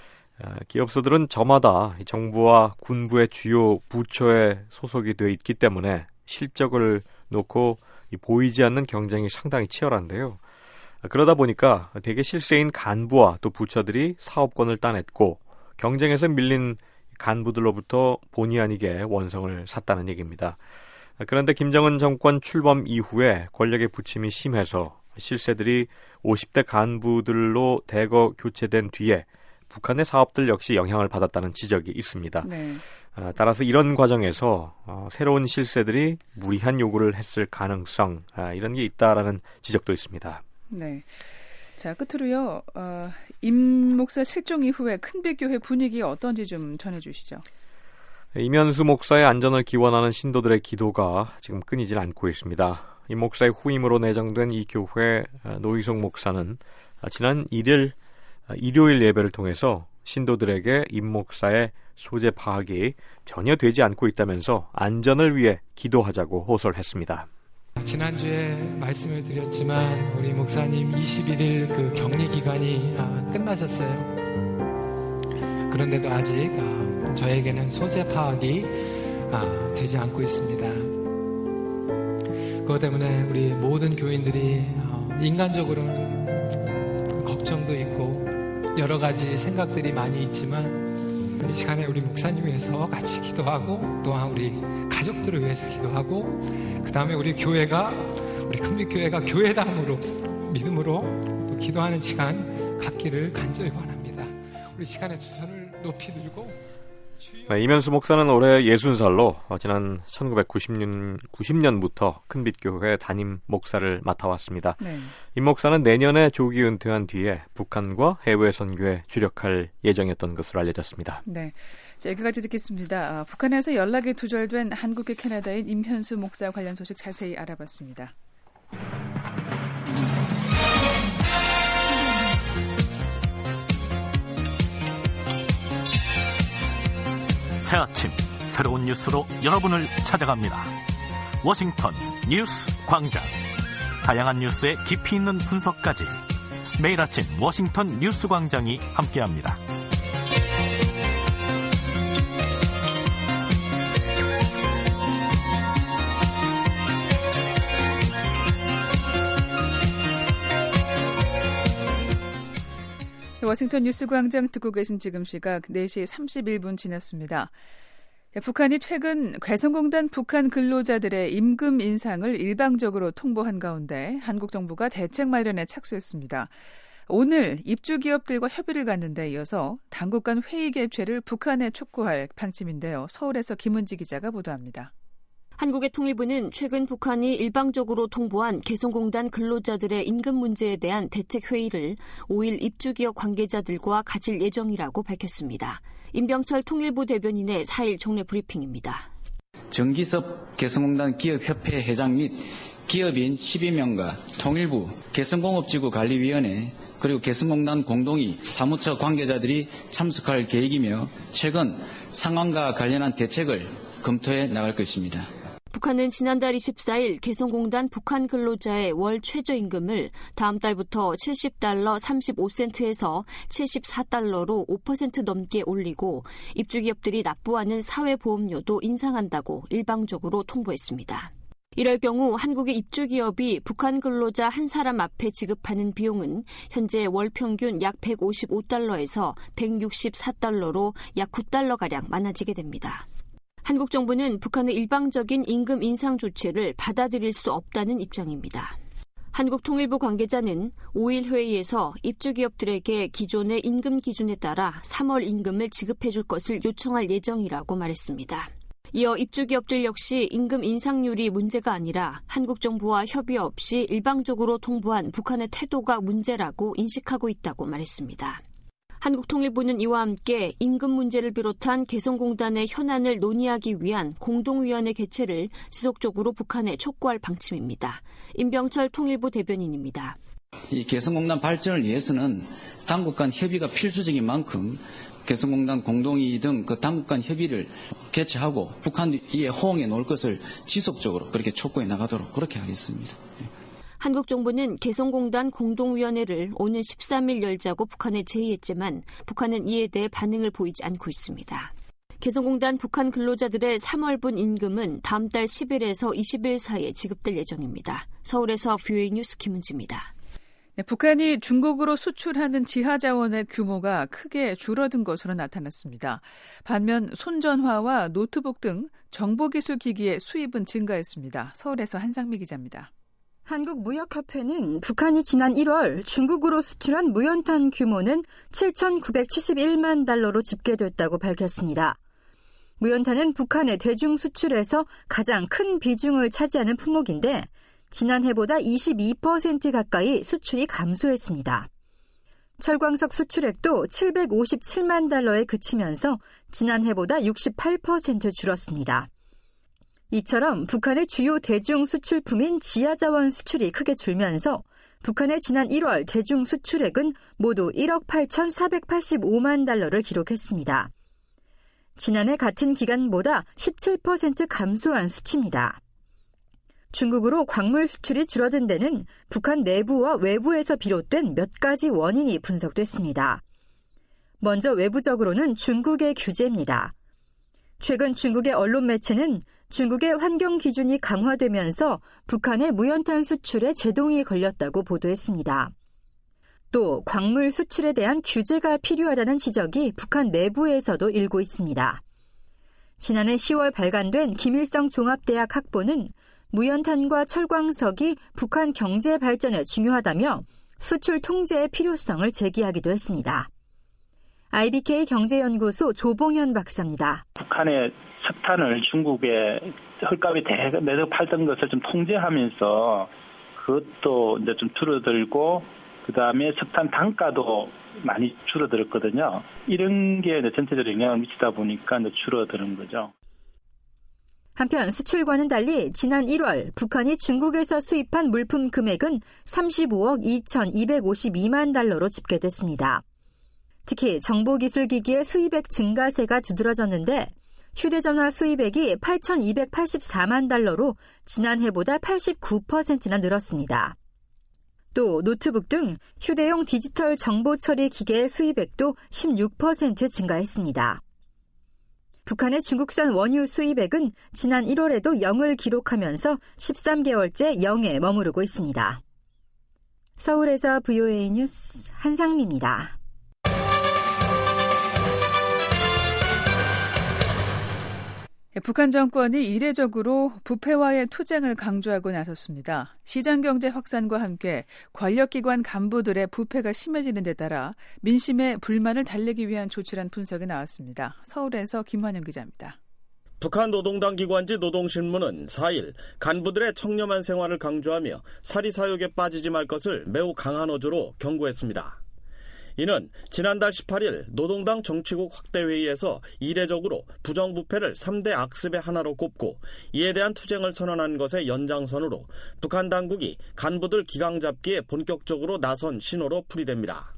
I: 기업소들은 저마다 정부와 군부의 주요 부처에 소속이 되어 있기 때문에 실적을 놓고 보이지 않는 경쟁이 상당히 치열한데요. 그러다 보니까 대개 실세인 간부와 또 부처들이 사업권을 따냈고 경쟁에서 밀린 간부들로부터 본의 아니게 원성을 샀다는 얘기입니다. 그런데 김정은 정권 출범 이후에 권력의 부침이 심해서 실세들이 50대 간부들로 대거 교체된 뒤에 북한의 사업들 역시 영향을 받았다는 지적이 있습니다.
F: 네.
I: 따라서 이런 과정에서 새로운 실세들이 무리한 요구를 했을 가능성 이런 게 있다라는 지적도 있습니다.
F: 네. 자, 끝으로요. 임 목사 실종 이후에 큰빛교회 분위기 어떤지 좀 전해주시죠.
I: 이면수 목사의 안전을 기원하는 신도들의 기도가 지금 끊이질 않고 있습니다. 임 목사의 후임으로 내정된 이 교회 노희송 목사는 지난 일요일 예배를 통해서 신도들에게 임 목사의 소재 파악이 전혀 되지 않고 있다면서 안전을 위해 기도하자고 호소했습니다.
N: 지난주에 말씀을 드렸지만 우리 목사님 21일 그 격리 기간이 끝나셨어요. 그런데도 아직 저에게는 소재 파악이 되지 않고 있습니다. 그것 때문에 우리 모든 교인들이 인간적으로는 걱정도 있고 여러 가지 생각들이 많이 있지만 이 시간에 우리 목사님 위해서 같이 기도하고 또한 우리 가족들을 위해서 기도하고 그 다음에 우리 교회가 우리 큰빛교회가 교회당으로 믿음으로 또 기도하는 시간 갖기를 간절히 원합니다. 우리 시간에 두 손을 높이 들고
I: 이면수 목사는 올해 60살로 지난 1990년부터 큰빛교회 담임 목사를 맡아왔습니다.
F: 네.
I: 임 목사는 내년에 조기 은퇴한 뒤에 북한과 해외 선교에 주력할 예정이었던 것으로 알려졌습니다.
F: 네, 자, 여기까지 듣겠습니다. 북한에서 연락이 두절된 한국계 캐나다인 임현수 목사 관련 소식 자세히 알아봤습니다.
E: 새 아침 새로운 뉴스로 여러분을 찾아갑니다. 워싱턴 뉴스 광장. 다양한 뉴스의 깊이 있는 분석까지 매일 아침 워싱턴 뉴스 광장이 함께합니다.
F: 워싱턴 뉴스광장 듣고 계신 지금 시각 4시 31분 지났습니다. 북한이 최근 개성공단 북한 근로자들의 임금 인상을 일방적으로 통보한 가운데 한국 정부가 대책 마련에 착수했습니다. 오늘 입주기업들과 협의를 갖는 데 이어서 당국 간 회의 개최를 북한에 촉구할 방침인데요. 서울에서 김은지 기자가 보도합니다.
O: 한국의 통일부는 최근 북한이 일방적으로 통보한 개성공단 근로자들의 임금 문제에 대한 대책 회의를 5일 입주기업 관계자들과 가질 예정이라고 밝혔습니다. 임병철 통일부 대변인의 4일 정례 브리핑입니다.
P: 정기섭 개성공단 기업협회 회장 및 기업인 12명과 통일부 개성공업지구 관리위원회 그리고 개성공단 공동위 사무처 관계자들이 참석할 계획이며 최근 상황과 관련한 대책을 검토해 나갈 것입니다.
O: 북한은 지난달 24일 개성공단 북한 근로자의 월 최저임금을 다음 달부터 $70 35센트에서 $74로 5% 넘게 올리고 입주기업들이 납부하는 사회보험료도 인상한다고 일방적으로 통보했습니다. 이럴 경우 한국의 입주기업이 북한 근로자 한 사람 앞에 지급하는 비용은 현재 월 평균 약 $155에서 $164로 약 $9가량 많아지게 됩니다. 한국 정부는 북한의 일방적인 임금 인상 조치를 받아들일 수 없다는 입장입니다. 한국 통일부 관계자는 5일 회의에서 입주기업들에게 기존의 임금 기준에 따라 3월 임금을 지급해 줄 것을 요청할 예정이라고 말했습니다. 이어 입주기업들 역시 임금 인상률이 문제가 아니라 한국 정부와 협의 없이 일방적으로 통보한 북한의 태도가 문제라고 인식하고 있다고 말했습니다. 한국통일부는 이와 함께 임금 문제를 비롯한 개성공단의 현안을 논의하기 위한 공동위원회 개최를 지속적으로 북한에 촉구할 방침입니다. 임병철 통일부 대변인입니다.
P: 이 개성공단 발전을 위해서는 당국 간 협의가 필수적인 만큼 개성공단 공동위 등 그 당국 간 협의를 개최하고 북한 이에 호응해 놓을 것을 지속적으로 그렇게 촉구해 나가도록 그렇게 하겠습니다.
O: 한국 정부는 개성공단 공동위원회를 오는 13일 열자고 북한에 제의했지만 북한은 이에 대해 반응을 보이지 않고 있습니다. 개성공단 북한 근로자들의 3월분 임금은 다음 달 10일에서 20일 사이에 지급될 예정입니다. 서울에서 VOA 뉴스 김은지입니다.
F: 네, 북한이 중국으로 수출하는 지하자원의 규모가 크게 줄어든 것으로 나타났습니다. 반면 손전화와 노트북 등 정보기술기기의 수입은 증가했습니다. 서울에서 한상미 기자입니다.
Q: 한국무역협회는 북한이 지난 1월 중국으로 수출한 무연탄 규모는 7,971만 달러로 집계됐다고 밝혔습니다. 무연탄은 북한의 대중 수출에서 가장 큰 비중을 차지하는 품목인데 지난해보다 22% 가까이 수출이 감소했습니다. 철광석 수출액도 757만 달러에 그치면서 지난해보다 68% 줄었습니다. 이처럼 북한의 주요 대중 수출품인 지하자원 수출이 크게 줄면서 북한의 지난 1월 대중 수출액은 모두 1억 8,485만 달러를 기록했습니다. 지난해 같은 기간보다 17% 감소한 수치입니다. 중국으로 광물 수출이 줄어든 데는 북한 내부와 외부에서 비롯된 몇 가지 원인이 분석됐습니다. 먼저 외부적으로는 중국의 규제입니다. 최근 중국의 언론 매체는 중국의 환경 기준이 강화되면서 북한의 무연탄 수출에 제동이 걸렸다고 보도했습니다. 또 광물 수출에 대한 규제가 필요하다는 지적이 북한 내부에서도 일고 있습니다. 지난해 10월 발간된 김일성 종합대학 학보는 무연탄과 철광석이 북한 경제 발전에 중요하다며 수출 통제의 필요성을 제기하기도 했습니다. IBK 경제연구소 조봉현 박사입니다.
R: 북한의 석탄을 중국에 헐값에 매덕 팔던 것을 좀 통제하면서 그것도 이제 좀 줄어들고 그다음에 석탄 단가도 많이 줄어들었거든요. 이런 게 전체적으로 영향을 미치다 보니까 이제 줄어드는 거죠.
Q: 한편 수출과는 달리 지난 1월 북한이 중국에서 수입한 물품 금액은 35억 2,252만 달러로 집계됐습니다. 특히 정보기술기기의 수입액 증가세가 두드러졌는데 휴대전화 수입액이 8,284만 달러로 지난해보다 89%나 늘었습니다. 또 노트북 등 휴대용 디지털 정보 처리 기계의 수입액도 16% 증가했습니다. 북한의 중국산 원유 수입액은 지난 1월에도 0을 기록하면서 13개월째 0에 머무르고 있습니다. 서울에서 VOA 뉴스 한상미입니다.
F: 북한 정권이 이례적으로 부패와의 투쟁을 강조하고 나섰습니다. 시장경제 확산과 함께 권력기관 간부들의 부패가 심해지는 데 따라 민심의 불만을 달래기 위한 조치란 분석이 나왔습니다. 서울에서 김환영 기자입니다.
S: 북한 노동당 기관지 노동신문은 4일 간부들의 청렴한 생활을 강조하며 사리사욕에 빠지지 말 것을 매우 강한 어조로 경고했습니다. 이는 지난달 18일 노동당 정치국 확대회의에서 이례적으로 부정부패를 3대 악습의 하나로 꼽고 이에 대한 투쟁을 선언한 것의 연장선으로 북한 당국이 간부들 기강 잡기에 본격적으로 나선 신호로 풀이됩니다.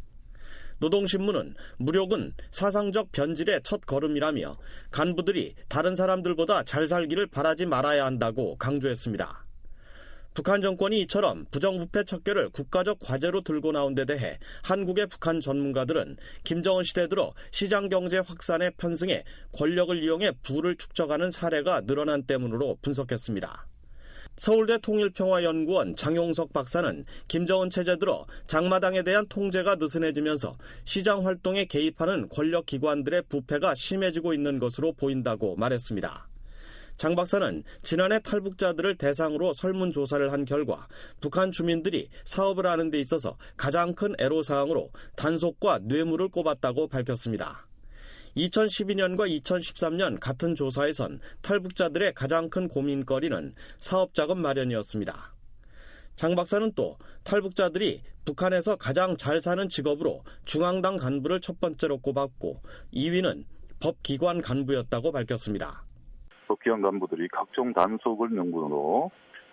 S: 노동신문은 무력은 사상적 변질의 첫 걸음이라며 간부들이 다른 사람들보다 잘 살기를 바라지 말아야 한다고 강조했습니다. 북한 정권이 이처럼 부정부패 척결을 국가적 과제로 들고 나온 데 대해 한국의 북한 전문가들은 김정은 시대 들어 시장경제 확산에 편승해 권력을 이용해 부를 축적하는 사례가 늘어난 때문으로 분석했습니다. 서울대 통일평화연구원 장용석 박사는 김정은 체제 들어 장마당에 대한 통제가 느슨해지면서 시장 활동에 개입하는 권력기관들의 부패가 심해지고 있는 것으로 보인다고 말했습니다. 장 박사는 지난해 탈북자들을 대상으로 설문조사를 한 결과 북한 주민들이 사업을 하는 데 있어서 가장 큰 애로사항으로 단속과 뇌물을 꼽았다고 밝혔습니다. 2012년과 2013년 같은 조사에선 탈북자들의 가장 큰 고민거리는 사업자금 마련이었습니다. 장 박사는 또 탈북자들이 북한에서 가장 잘 사는 직업으로 중앙당 간부를 첫 번째로 꼽았고 2위는 법기관 간부였다고 밝혔습니다.
T: 법기관 간부들이 각종 단속을 명분으로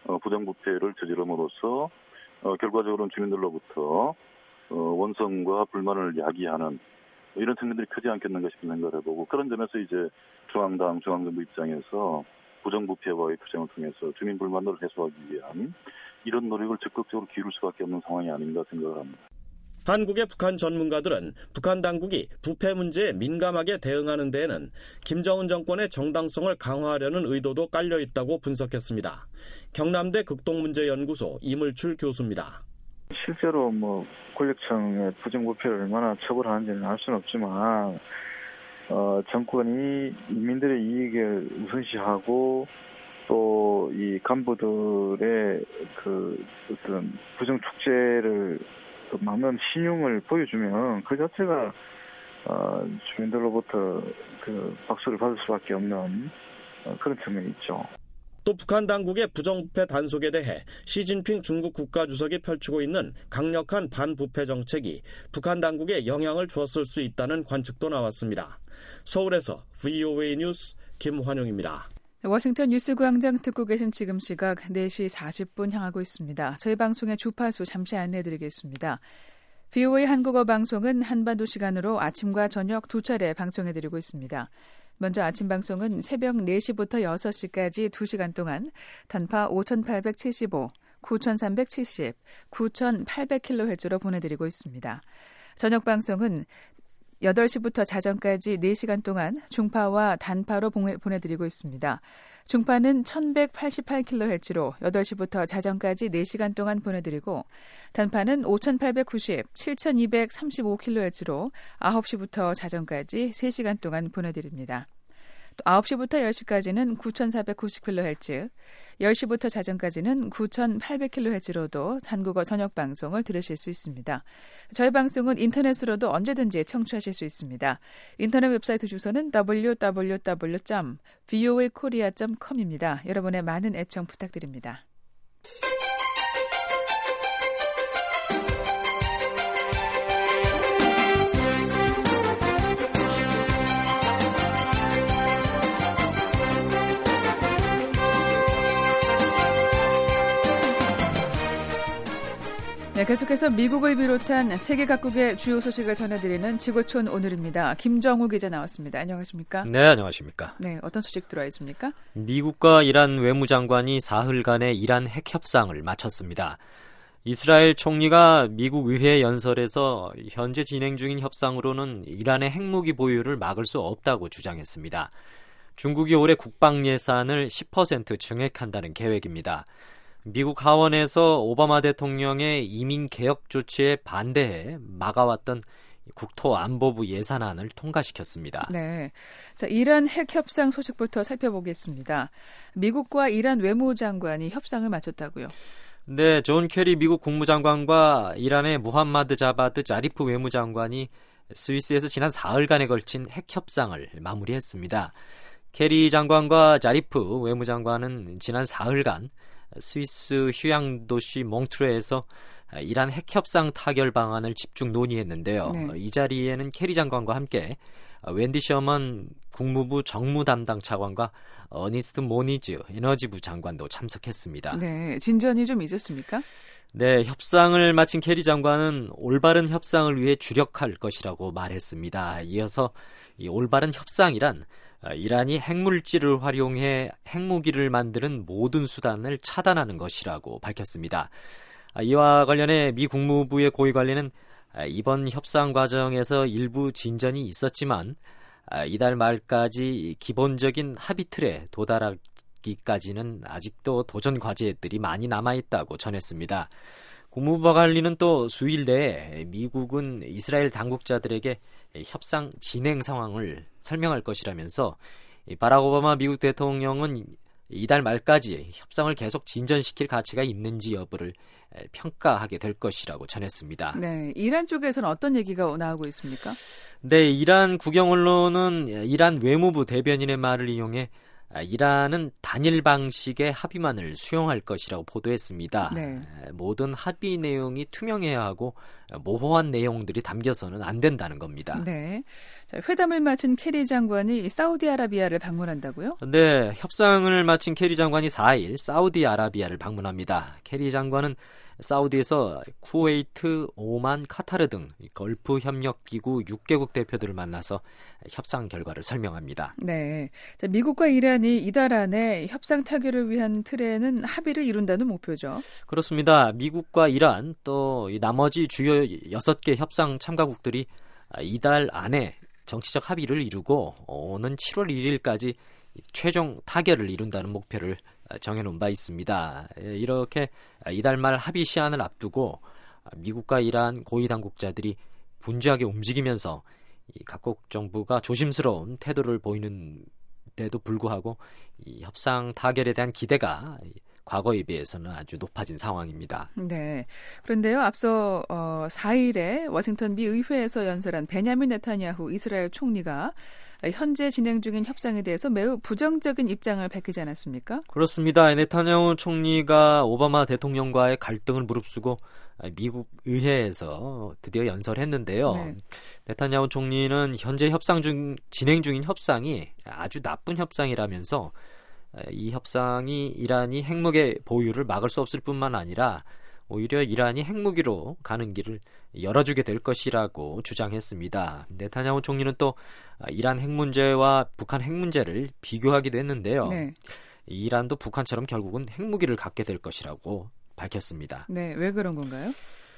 T: 부정부패를 저지름으로써 결과적으로는 주민들로부터 원성과 불만을 야기하는 이런 측면들이 크지 않겠는가 싶은 생각을 해보고 그런 점에서 이제 중앙당, 중앙정부 입장에서 부정부패와의 투쟁을 통해서 주민 불만을 해소하기 위한 이런 노력을 적극적으로 기울일 수밖에 없는 상황이 아닌가 생각을 합니다.
S: 한국의 북한 전문가들은 북한 당국이 부패 문제에 민감하게 대응하는 데에는 김정은 정권의 정당성을 강화하려는 의도도 깔려 있다고 분석했습니다. 경남대 극동문제연구소 이물출 교수입니다.
L: 실제로 권력층의 부정부패를 얼마나 처벌하는지는 알 수는 없지만 정권이 인민들의 이익을 우선시하고 또 이 간부들의 그 어떤 부정 축제를 막는 신용을 보여주면 그 자체가 주민들로부터 그 박수를 받을 수밖에 없는 그런 측면이 있죠.
S: 또 북한 당국의 부정부패 단속에 대해 시진핑 중국 국가주석이 펼치고 있는 강력한 반부패 정책이 북한 당국에 영향을 주었을 수 있다는 관측도 나왔습니다. 서울에서 VOA 뉴스 김환용입니다.
F: 워싱턴 뉴스광장 듣고 계신 지금 시각 4시 40분 향하고 있습니다. 저희 방송의 주파수 잠시 안내해드리겠습니다. VOA 한국어 방송은 한반도 시간으로 아침과 저녁 두 차례 방송해드리고 있습니다. 먼저 아침 방송은 새벽 4시부터 6시까지 2시간 동안 단파 5875, 9370, 9800kHz로 보내드리고 있습니다. 저녁 방송은 8시부터 자정까지 4시간 동안 중파와 단파로 보내드리고 있습니다. 중파는 1188kHz로 8시부터 자정까지 4시간 동안 보내드리고 단파는 5890, 7235kHz로 9시부터 자정까지 3시간 동안 보내드립니다. 또 9시부터 10시까지는 9490kHz, 10시부터 자정까지는 9800kHz로도 한국어 저녁 방송을 들으실 수 있습니다. 저희 방송은 인터넷으로도 언제든지 청취하실 수 있습니다. 인터넷 웹사이트 주소는 www.voakorea.com입니다. 여러분의 많은 애청 부탁드립니다. 네, 계속해서 미국을 비롯한 세계 각국의 주요 소식을 전해드리는 지구촌 오늘입니다. 김정우 기자 나왔습니다. 안녕하십니까?
U: 네, 안녕하십니까?
F: 네, 어떤 소식 들어와 있습니까?
U: 미국과 이란 외무장관이 사흘간의 이란 핵 협상을 마쳤습니다. 이스라엘 총리가 미국 의회 연설에서 현재 진행 중인 협상으로는 이란의 핵무기 보유를 막을 수 없다고 주장했습니다. 중국이 올해 국방 예산을 10% 증액한다는 계획입니다. 미국 하원에서 오바마 대통령의 이민 개혁 조치에 반대해 막아왔던 국토안보부 예산안을 통과시켰습니다.
F: 네, 자, 이란 핵 협상 소식부터 살펴보겠습니다. 미국과 이란 외무장관이 협상을 마쳤다고요?
U: 네, 존 케리 미국 국무장관과 이란의 무함마드 자바드 자리프 외무장관이 스위스에서 지난 4일간에 걸친 핵 협상을 마무리했습니다. 케리 장관과 자리프 외무장관은 지난 4일간 스위스 휴양도시 몽트레에서 이란 핵협상 타결 방안을 집중 논의했는데요. 네. 이 자리에는 케리 장관과 함께 웬디 셔먼 국무부 정무 담당 차관과 어니스트 모니즈 에너지부 장관도 참석했습니다.
F: 네, 진전이 좀 있었습니까?
U: 네, 협상을 마친 케리 장관은 올바른 협상을 위해 주력할 것이라고 말했습니다. 이어서 이 올바른 협상이란 이란이 핵물질을 활용해 핵무기를 만드는 모든 수단을 차단하는 것이라고 밝혔습니다. 이와 관련해 미 국무부의 고위 관리는 이번 협상 과정에서 일부 진전이 있었지만 이달 말까지 기본적인 합의 틀에 도달하기까지는 아직도 도전 과제들이 많이 남아있다고 전했습니다. 국무부 관리는 또 수일 내에 미국은 이스라엘 당국자들에게 협상 진행 상황을 설명할 것이라면서 바락 오바마 미국 대통령은 이달 말까지 협상을 계속 진전시킬 가치가 있는지 여부를 평가하게 될 것이라고 전했습니다.
F: 네, 이란 쪽에서는 어떤 얘기가 나오고 있습니까?
U: 네, 이란 국영 언론은 이란 외무부 대변인의 말을 이용해 이란은 단일 방식의 합의만을 수용할 것이라고 보도했습니다. 네. 모든 합의 내용이 투명해야 하고 모호한 내용들이 담겨서는 안 된다는 겁니다.
F: 네. 자, 회담을 마친 케리 장관이 사우디아라비아를 방문한다고요?
U: 네, 협상을 마친 케리 장관이 4일 사우디아라비아를 방문합니다. 케리 장관은 사우디에서 쿠웨이트, 오만, 카타르 등 걸프 협력 기구 6개국 대표들을 만나서 협상 결과를 설명합니다.
F: 네, 자, 미국과 이란이 이달 안에 협상 타결을 위한 틀에는 합의를 이룬다는 목표죠.
U: 그렇습니다. 미국과 이란 또 나머지 주요 6개 협상 참가국들이 이달 안에 정치적 합의를 이루고 오는 7월 1일까지 최종 타결을 이룬다는 목표를 정해놓은 바 있습니다. 이렇게 이달 말 합의 시한을 앞두고 미국과 이란 고위 당국자들이 분주하게 움직이면서 각국 정부가 조심스러운 태도를 보이는데도 불구하고 이 협상 타결에 대한 기대가 과거에 비해서는 아주 높아진 상황입니다.
F: 네. 그런데요, 앞서 4일에 워싱턴 미 의회에서 연설한 베냐민 네타냐후 이스라엘 총리가 현재 진행 중인 협상에 대해서 매우 부정적인 입장을 밝히지 않았습니까?
U: 그렇습니다. 네타냐후 총리가 오바마 대통령과의 갈등을 무릅쓰고 미국 의회에서 드디어 연설했는데요. 네. 네타냐후 총리는 현재 진행 중인 협상이 아주 나쁜 협상이라면서 이 협상이 이란이 핵무기 보유를 막을 수 없을 뿐만 아니라 오히려 이란이 핵무기로 가는 길을 열어주게 될 것이라고 주장했습니다. 네타냐후 총리는 또 이란 핵 문제와 북한 핵 문제를 비교하기도 했는데요. 네. 이란도 북한처럼 결국은 핵무기를 갖게 될 것이라고 밝혔습니다.
F: 네, 왜 그런 건가요?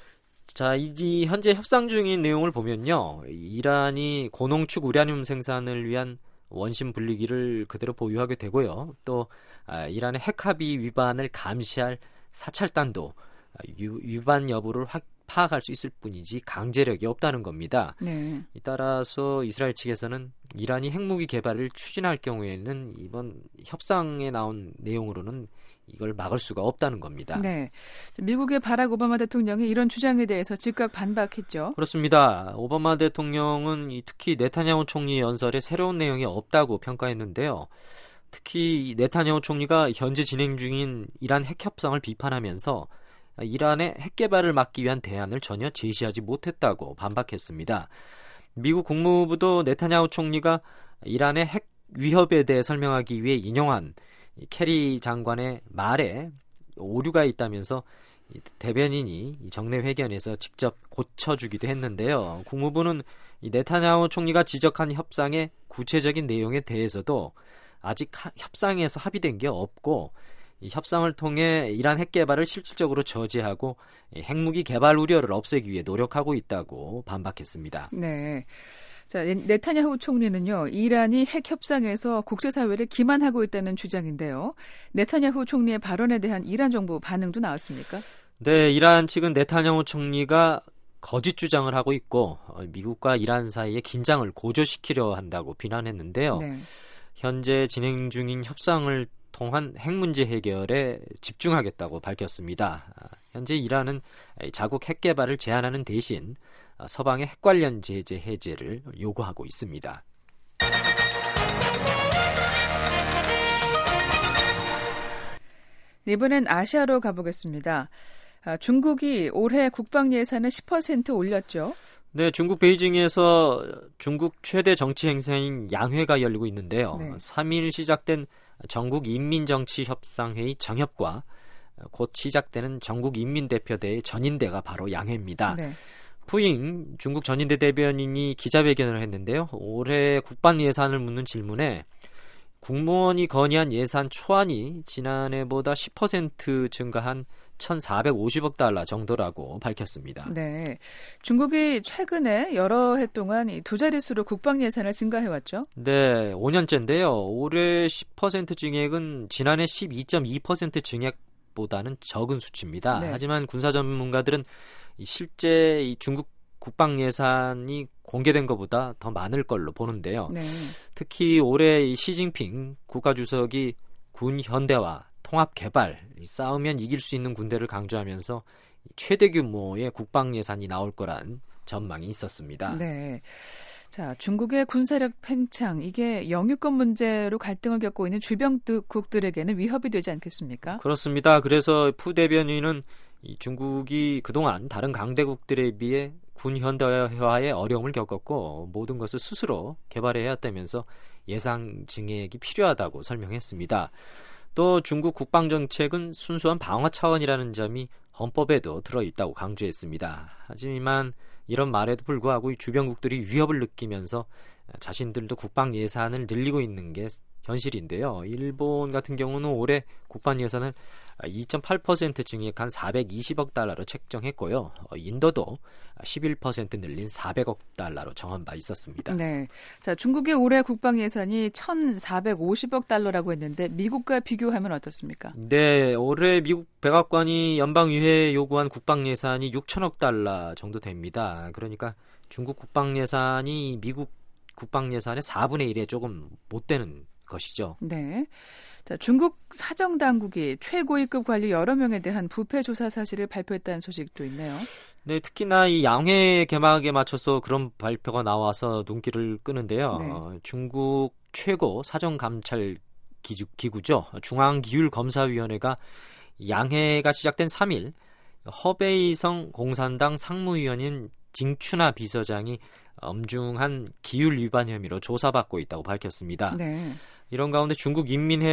U: 자, 이 현재 협상 중인 내용을 보면요. 이란이 고농축 우라늄 생산을 위한 원심 분리기를 그대로 보유하게 되고요. 또 이란의 핵합의 위반을 감시할 사찰단도 위반 여부를 파악할 수 있을 뿐이지 강제력이 없다는 겁니다.
F: 네.
U: 따라서 이스라엘 측에서는 이란이 핵무기 개발을 추진할 경우에는 이번 협상에 나온 내용으로는 이걸 막을 수가 없다는 겁니다.
F: 네, 미국의 바락 오바마 대통령이 이런 주장에 대해서 즉각 반박했죠.
U: 그렇습니다. 오바마 대통령은 특히 네타냐후 총리 연설에 새로운 내용이 없다고 평가했는데요. 특히 네타냐후 총리가 현재 진행 중인 이란 핵 협상을 비판하면서 이란의 핵 개발을 막기 위한 대안을 전혀 제시하지 못했다고 반박했습니다. 미국 국무부도 네타냐후 총리가 이란의 핵 위협에 대해 설명하기 위해 인용한 캐리 장관의 말에 오류가 있다면서 대변인이 정례 회견에서 직접 고쳐주기도 했는데요. 국무부는 네타냐후 총리가 지적한 협상의 구체적인 내용에 대해서도 아직 협상에서 합의된 게 없고 이 협상을 통해 이란 핵 개발을 실질적으로 저지하고 핵무기 개발 우려를 없애기 위해 노력하고 있다고 반박했습니다.
F: 네. 자, 네타냐후 총리는요, 이란이 핵 협상에서 국제사회를 기만하고 있다는 주장인데요. 네타냐후 총리의 발언에 대한 이란 정부 반응도 나왔습니까?
U: 네, 이란 측은 네타냐후 총리가 거짓 주장을 하고 있고 미국과 이란 사이의 긴장을 고조시키려 한다고 비난했는데요.
F: 네.
U: 현재 진행 중인 협상을 통한 핵 문제 해결에 집중하겠다고 밝혔습니다. 현재 이란은 자국 핵 개발을 제한하는 대신 서방의 핵 관련 제재 해제를 요구하고 있습니다.
F: 이번엔 아시아로 가보겠습니다. 중국이 올해 국방 예산을 10% 올렸죠.
U: 네, 중국 베이징에서 중국 최대 정치 행사인 양회가 열리고 있는데요.
F: 네.
U: 3일 시작된 전국인민정치협상회의 정협과 곧 시작되는 전국인민대표대의 전인대가 바로 양회입니다.
F: 네.
U: 푸잉 중국 전인대 대변인이 기자회견을 했는데요. 올해 국방 예산을 묻는 질문에 국무원이 건의한 예산 초안이 지난해보다 10% 증가한 1,450억 달러 정도라고 밝혔습니다.
F: 네, 중국이 최근에 여러 해 동안 두 자릿수로 국방 예산을 증가해왔죠?
U: 네, 5년째인데요. 올해 10% 증액은 지난해 12.2% 증액보다는 적은 수치입니다.
F: 네.
U: 하지만 군사 전문가들은 실제 이 중국 국방 예산이 공개된 것보다 더 많을 걸로 보는데요.
F: 네.
U: 특히 올해 시진핑 국가주석이 군 현대화, 통합 개발, 싸우면 이길 수 있는 군대를 강조하면서 최대 규모의 국방 예산이 나올 거란 전망이 있었습니다.
F: 네. 자, 중국의 군사력 팽창, 이게 영유권 문제로 갈등을 겪고 있는 주변국들에게는 위협이 되지 않겠습니까?
U: 그렇습니다. 그래서 푸 대변인은 중국이 그동안 다른 강대국들에 비해 군 현대화에 어려움을 겪었고 모든 것을 스스로 개발해야 했다면서 예산 증액이 필요하다고 설명했습니다. 또 중국 국방정책은 순수한 방어 차원이라는 점이 헌법에도 들어있다고 강조했습니다. 하지만 이런 말에도 불구하고 주변국들이 위협을 느끼면서 자신들도 국방 예산을 늘리고 있는 게 현실인데요. 일본 같은 경우는 올해 국방 예산을 2.8% 증액한 420억 달러로 책정했고요. 인도도 11% 늘린 400억 달러로 정한 바 있었습니다.
F: 네, 자, 중국의 올해 국방 예산이 1,450억 달러라고 했는데 미국과 비교하면 어떻습니까?
U: 네, 올해 미국 백악관이 연방의회에 요구한 국방 예산이 6천억 달러 정도 됩니다. 그러니까 중국 국방 예산이 미국 국방 예산의 4분의 1에 조금 못 되는 것이죠.
F: 네. 자, 중국 사정당국이 최고위급 관리 여러 명에 대한 부패 조사 사실을 발표했다는 소식도 있네요.
U: 네, 특히나 이 양회 개막에 맞춰서 그런 발표가 나와서 눈길을 끄는데요.
F: 네.
U: 중국 최고 사정감찰 기구죠. 중앙기율검사위원회가 양회가 시작된 3일 허베이성 공산당 상무위원인 징추나 비서장이 엄중한 기율 위반 혐의로 조사받고 있다고 밝혔습니다.
F: 네.
U: 이런 가운데 중국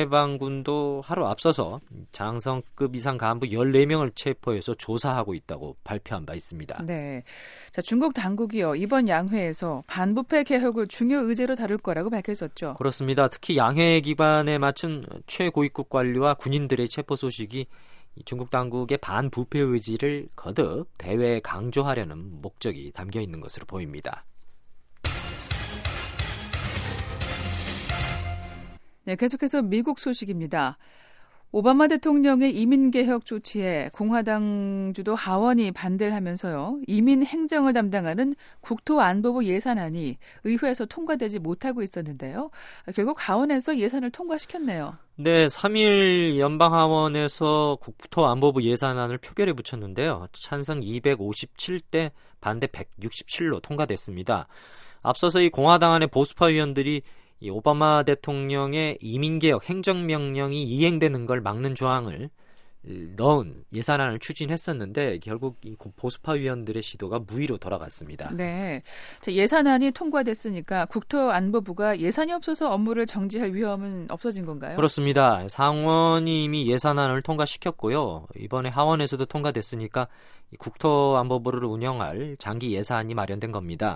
U: 인민해방군도 하루 앞서서 장성급 이상 간부 14명을 체포해서 조사하고 있다고 발표한 바 있습니다.
F: 네. 자, 중국 당국이요, 이번 양회에서 반부패 개혁을 중요 의제로 다룰 거라고 밝혔었죠.
U: 그렇습니다. 특히 양회 기관에 맞춘 최고위급 관리와 군인들의 체포 소식이 중국 당국의 반부패 의지를 거듭 대외에 강조하려는 목적이 담겨 있는 것으로 보입니다.
F: 네, 계속해서 미국 소식입니다. 오바마 대통령의 이민개혁 조치에 공화당 주도 하원이 반대를 하면서요. 이민 행정을 담당하는 국토안보부 예산안이 의회에서 통과되지 못하고 있었는데요. 결국 하원에서 예산을 통과시켰네요.
U: 네, 3일 연방하원에서 국토안보부 예산안을 표결에 붙였는데요. 찬성 257대 반대 167로 통과됐습니다. 앞서서 이 공화당 안의 보수파 의원들이 이 오바마 대통령의 이민개혁 행정명령이 이행되는 걸 막는 조항을 넣은 예산안을 추진했었는데 결국 이 보수파 의원들의 시도가 무의로 돌아갔습니다.
F: 네, 예산안이 통과됐으니까 국토안보부가 예산이 없어서 업무를 정지할 위험은 없어진 건가요?
U: 그렇습니다. 상원이 이미 예산안을 통과시켰고요. 이번에 하원에서도 통과됐으니까 국토안보부를 운영할 장기 예산이 마련된 겁니다.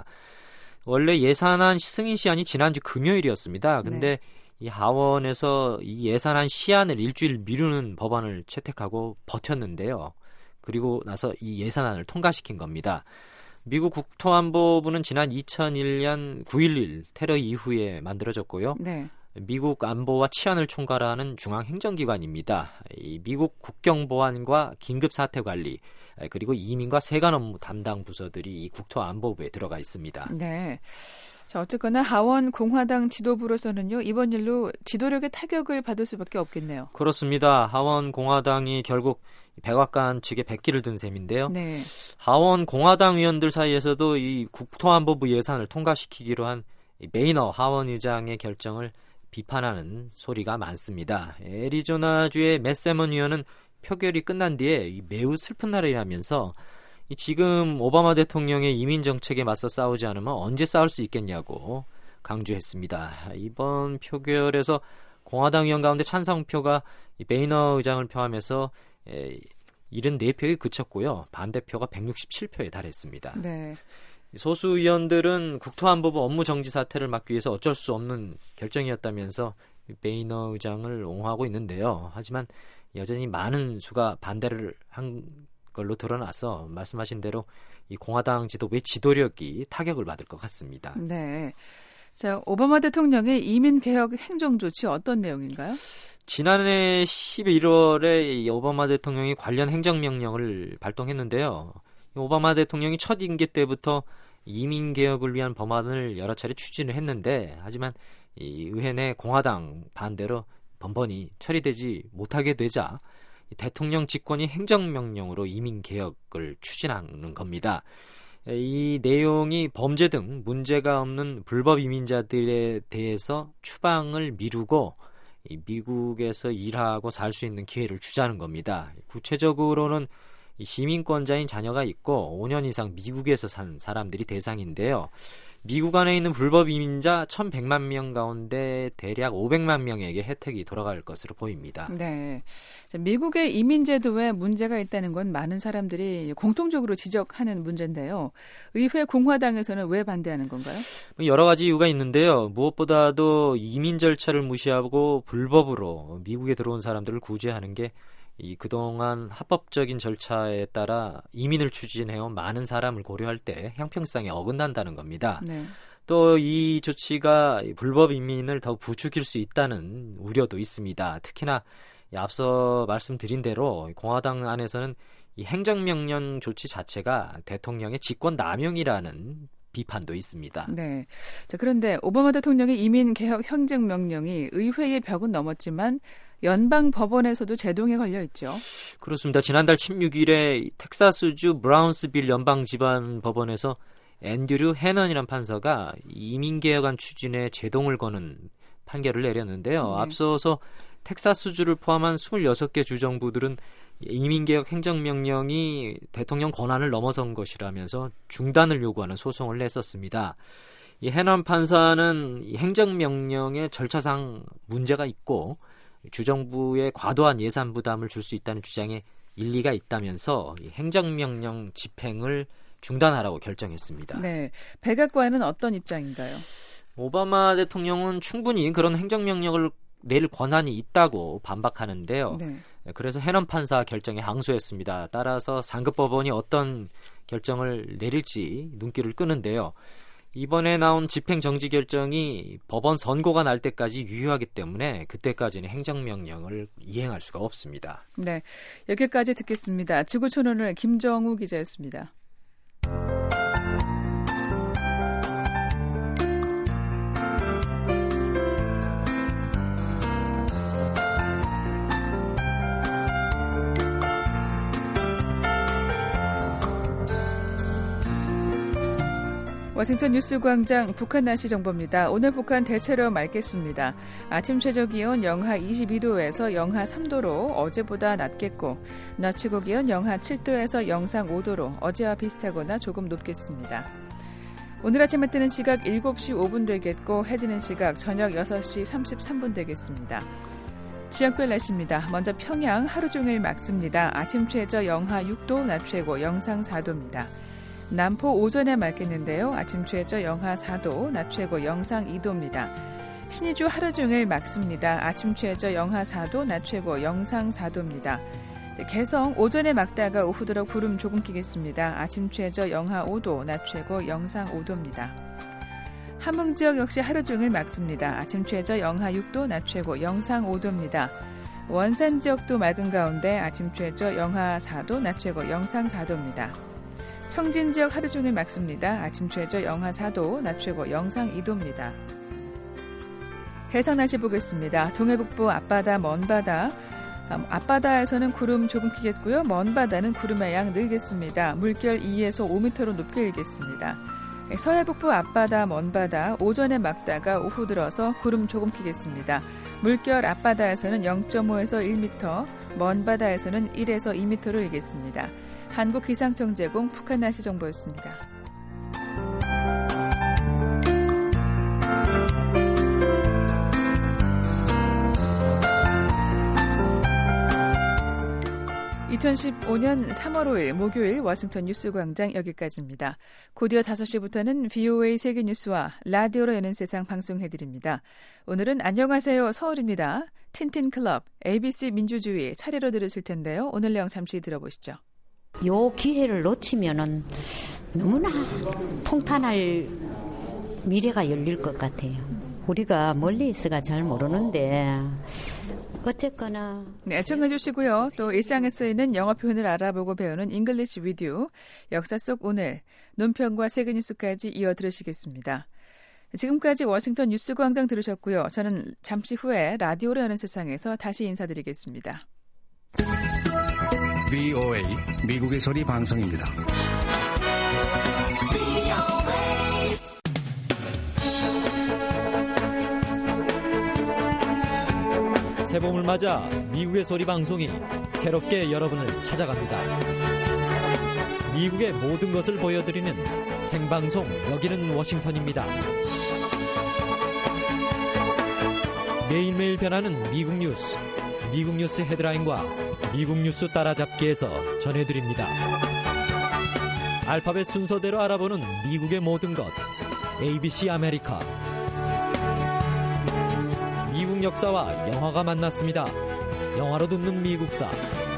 U: 원래 예산안 승인 시한이 지난주 금요일이었습니다. 근데 네. 이 하원에서 이 예산안 시한을 일주일 미루는 법안을 채택하고 버텼는데요. 그리고 나서 이 예산안을 통과시킨 겁니다. 미국 국토안보부는 지난 2001년 9.11 테러 이후에 만들어졌고요. 네. 미국 안보와 치안을 총괄하는 중앙행정기관입니다. 이 미국 국경보안과 긴급사태관리 그리고 이민과 세관 업무 담당 부서들이 이 국토안보부에 들어가 있습니다.
F: 네. 자, 어쨌거나 하원 공화당 지도부로서는요, 이번 일로 지도력의 타격을 받을 수밖에 없겠네요.
U: 그렇습니다. 하원 공화당이 결국 백악관 측에 백기를 든 셈인데요. 네. 하원 공화당 의원들 사이에서도 이 국토안보부 예산을 통과시키기로 한 메이너 하원 의장의 결정을 비판하는 소리가 많습니다. 애리조나주의 맷 세먼 의원은 표결이 끝난 뒤에 매우 슬픈 날이라면서 지금 오바마 대통령의 이민 정책에 맞서 싸우지 않으면 언제 싸울 수 있겠냐고 강조했습니다. 이번 표결에서 공화당 의원 가운데 찬성표가 베이너 의장을 포함해서 74표에 그쳤고요. 반대표가 167표에 달했습니다. 네. 소수 의원들은 국토안보부 업무 정지 사태를 막기 위해서 어쩔 수 없는 결정이었다면서 베이너 의장을 옹호하고 있는데요. 하지만 여전히 많은 수가 반대를 한 걸로 드러나서 말씀하신 대로 이 공화당 지도부의 지도력이 타격을 받을 것 같습니다.
F: 네. 자, 오바마 대통령의 이민개혁 행정조치 어떤 내용인가요?
U: 지난해 11월에 이 오바마 대통령이 관련 행정명령을 발동했는데요. 오바마 대통령이 첫 임기 때부터 이민개혁을 위한 법안을 여러 차례 추진을 했는데 하지만 이 의회 내 공화당 반대로 번번이 처리되지 못하게 되자 대통령 직권이 행정명령으로 이민개혁을 추진하는 겁니다. 이 내용이 범죄 등 문제가 없는 불법 이민자들에 대해서 추방을 미루고 미국에서 일하고 살 수 있는 기회를 주자는 겁니다. 구체적으로는 시민권자인 자녀가 있고 5년 이상 미국에서 산 사람들이 대상인데요. 미국 안에 있는 불법 이민자 1,100만 명 가운데 대략 500만 명에게 혜택이 돌아갈 것으로 보입니다.
F: 네, 미국의 이민 제도에 문제가 있다는 건 많은 사람들이 공통적으로 지적하는 문제인데요. 의회 공화당에서는 왜 반대하는 건가요?
U: 여러 가지 이유가 있는데요. 무엇보다도 이민 절차를 무시하고 불법으로 미국에 들어온 사람들을 구제하는 게 그동안 합법적인 절차에 따라 이민을 추진해온 많은 사람을 고려할 때 형평성에 어긋난다는 겁니다. 네. 또 이 조치가 불법 이민을 더 부추길 수 있다는 우려도 있습니다. 특히나 앞서 말씀드린 대로 공화당 안에서는 이 행정명령 조치 자체가 대통령의 직권 남용이라는 비판도 있습니다.
F: 네. 자, 그런데 오바마 대통령의 이민개혁 행정명령이 의회의 벽은 넘었지만 연방 법원에서도 제동에 걸려 있죠.
U: 그렇습니다. 지난달 16일에 텍사스주 브라운스빌 연방지방법원에서 앤드류 해넌이라는 판사가 이민개혁안 추진에 제동을 거는 판결을 내렸는데요. 네. 앞서서 텍사스주를 포함한 26개 주정부들은 이민개혁 행정명령이 대통령 권한을 넘어선 것이라면서 중단을 요구하는 소송을 냈었습니다. 이 해넌 판사는 이 행정명령의 절차상 문제가 있고 주정부에 과도한 예산 부담을 줄 수 있다는 주장에 일리가 있다면서 이 행정명령 집행을 중단하라고 결정했습니다.
F: 네, 백악관은 어떤 입장인가요?
U: 오바마 대통령은 충분히 그런 행정명령을 낼 권한이 있다고 반박하는데요. 네. 그래서 해넘 판사 결정에 항소했습니다. 따라서 상급법원이 어떤 결정을 내릴지 눈길을 끄는데요. 이번에 나온 집행정지 결정이 법원 선고가 날 때까지 유효하기 때문에 그때까지는 행정명령을 이행할 수가 없습니다.
F: 네, 여기까지 듣겠습니다. 지구촌오늘 김정우 기자였습니다. 워싱턴 뉴스광장 북한 날씨 정보입니다. 오늘 북한 대체로 맑겠습니다. 아침 최저기온 영하 22도에서 영하 3도로 어제보다 낮겠고 낮 최고기온 영하 7도에서 영상 5도로 어제와 비슷하거나 조금 높겠습니다. 오늘 아침에 뜨는 시각 7시 5분 되겠고 해 지는 시각 저녁 6시 33분 되겠습니다. 지역별 날씨입니다. 먼저 평양 하루 종일 맑습니다. 아침 최저 영하 6도, 낮 최고 영상 4도입니다. 남포 오전에 맑겠는데요. 아침 최저 영하 4도, 낮 최고 영상 2도입니다. 신의주 하루 종일 맑습니다. 아침 최저 영하 4도, 낮 최고 영상 4도입니다. 개성 오전에 맑다가 오후 들어 구름 조금 끼겠습니다. 아침 최저 영하 5도, 낮 최고 영상 5도입니다. 함흥 지역 역시 하루 종일 맑습니다. 아침 최저 영하 6도, 낮 최고 영상 5도입니다. 원산 지역도 맑은 가운데 아침 최저 영하 4도, 낮 최고 영상 4도입니다. 청진 지역 하루 종일 맑습니다. 아침 최저 영하 4도, 낮 최고 영상 2도입니다. 해상 날씨 보겠습니다. 동해북부 앞바다, 먼바다. 앞바다에서는 구름 조금 끼겠고요. 먼바다는 구름의 양 늘겠습니다. 물결 2에서 5m로 높게 일겠습니다. 서해북부 앞바다, 먼바다 오전에 맑다가 오후 들어서 구름 조금 끼겠습니다. 물결 앞바다에서는 0.5에서 1m, 먼바다에서는 1에서 2m로 일겠습니다. 한국기상청 제공 북한 날씨 정보였습니다. (2015년 3월 5일) 목요일 워싱턴 뉴스광장 여기까지입니다. 곧이어 5시부터는 VOA 세계뉴스와 라디오로 여는 세상 방송해드립니다. 오늘은 안녕하세요 서울입니다. 틴틴클럽, ABC 민주주의 차례로 들으실 텐데요. 오늘 내용 잠시 들어보시죠.
B: 요 기회를 놓치면은 너무나 통탄할 미래가 열릴 것 같아요. 우리가 멀리 있어가 잘 모르는데 어쨌거나
F: 네, 애청해 주시고요. 또 일상에 쓰이는 영어 표현을 알아보고 배우는 잉글리시 리뷰, 역사 속 오늘, 논평과 세계뉴스까지 이어 들으시겠습니다. 지금까지 워싱턴 뉴스광장 들으셨고요. 저는 잠시 후에 라디오로 여는 세상에서 다시 인사드리겠습니다.
C: VOA 미국의 소리 방송입니다.
U: 새봄을 맞아 미국의 소리 방송이 새롭게 여러분을 찾아갑니다. 미국의 모든 것을 보여드리는 생방송 여기는 워싱턴입니다. 매일매일 변하는 미국 뉴스 헤드라인과 미국 뉴스 따라잡기에서 전해드립니다. 알파벳 순서대로 알아보는 미국의 모든 것, ABC 아메리카. 미국 역사와 영화가 만났습니다. 영화로 듣는 미국사.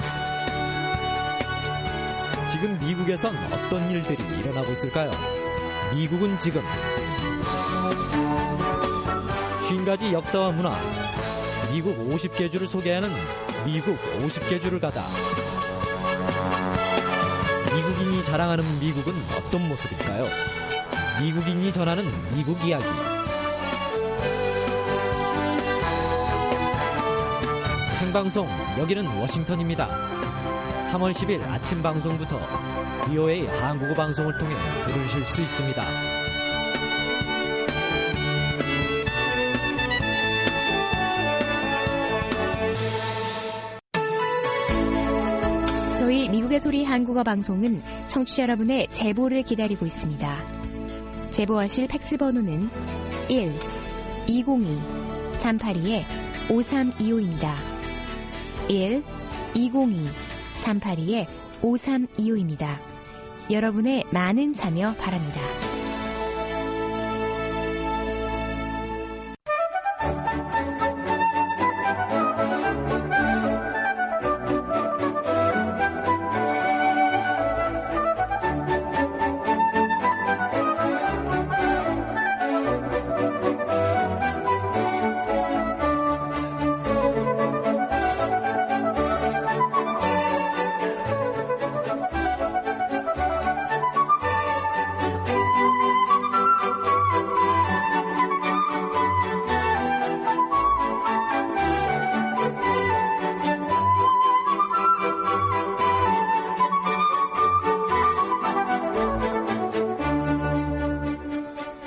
U: 지금 미국에선 어떤 일들이 일어나고 있을까요? 미국은 지금 50가지 역사와 문화, 미국 50개 주를 소개하는 미국 50개 주를 가다. 미국인이 자랑하는 미국은 어떤 모습일까요? 미국인이 전하는 미국 이야기. 생방송 여기는 워싱턴입니다. 3월 10일 아침 방송부터 VOA 한국어 방송을 통해 들으실 수 있습니다.
V: 저희 미국의 소리 한국어 방송은 청취자 여러분의 제보를 기다리고 있습니다. 제보하실 팩스 번호는 1-202-382-5325입니다. 1-202-382-5325입니다. 여러분의 많은 참여 바랍니다.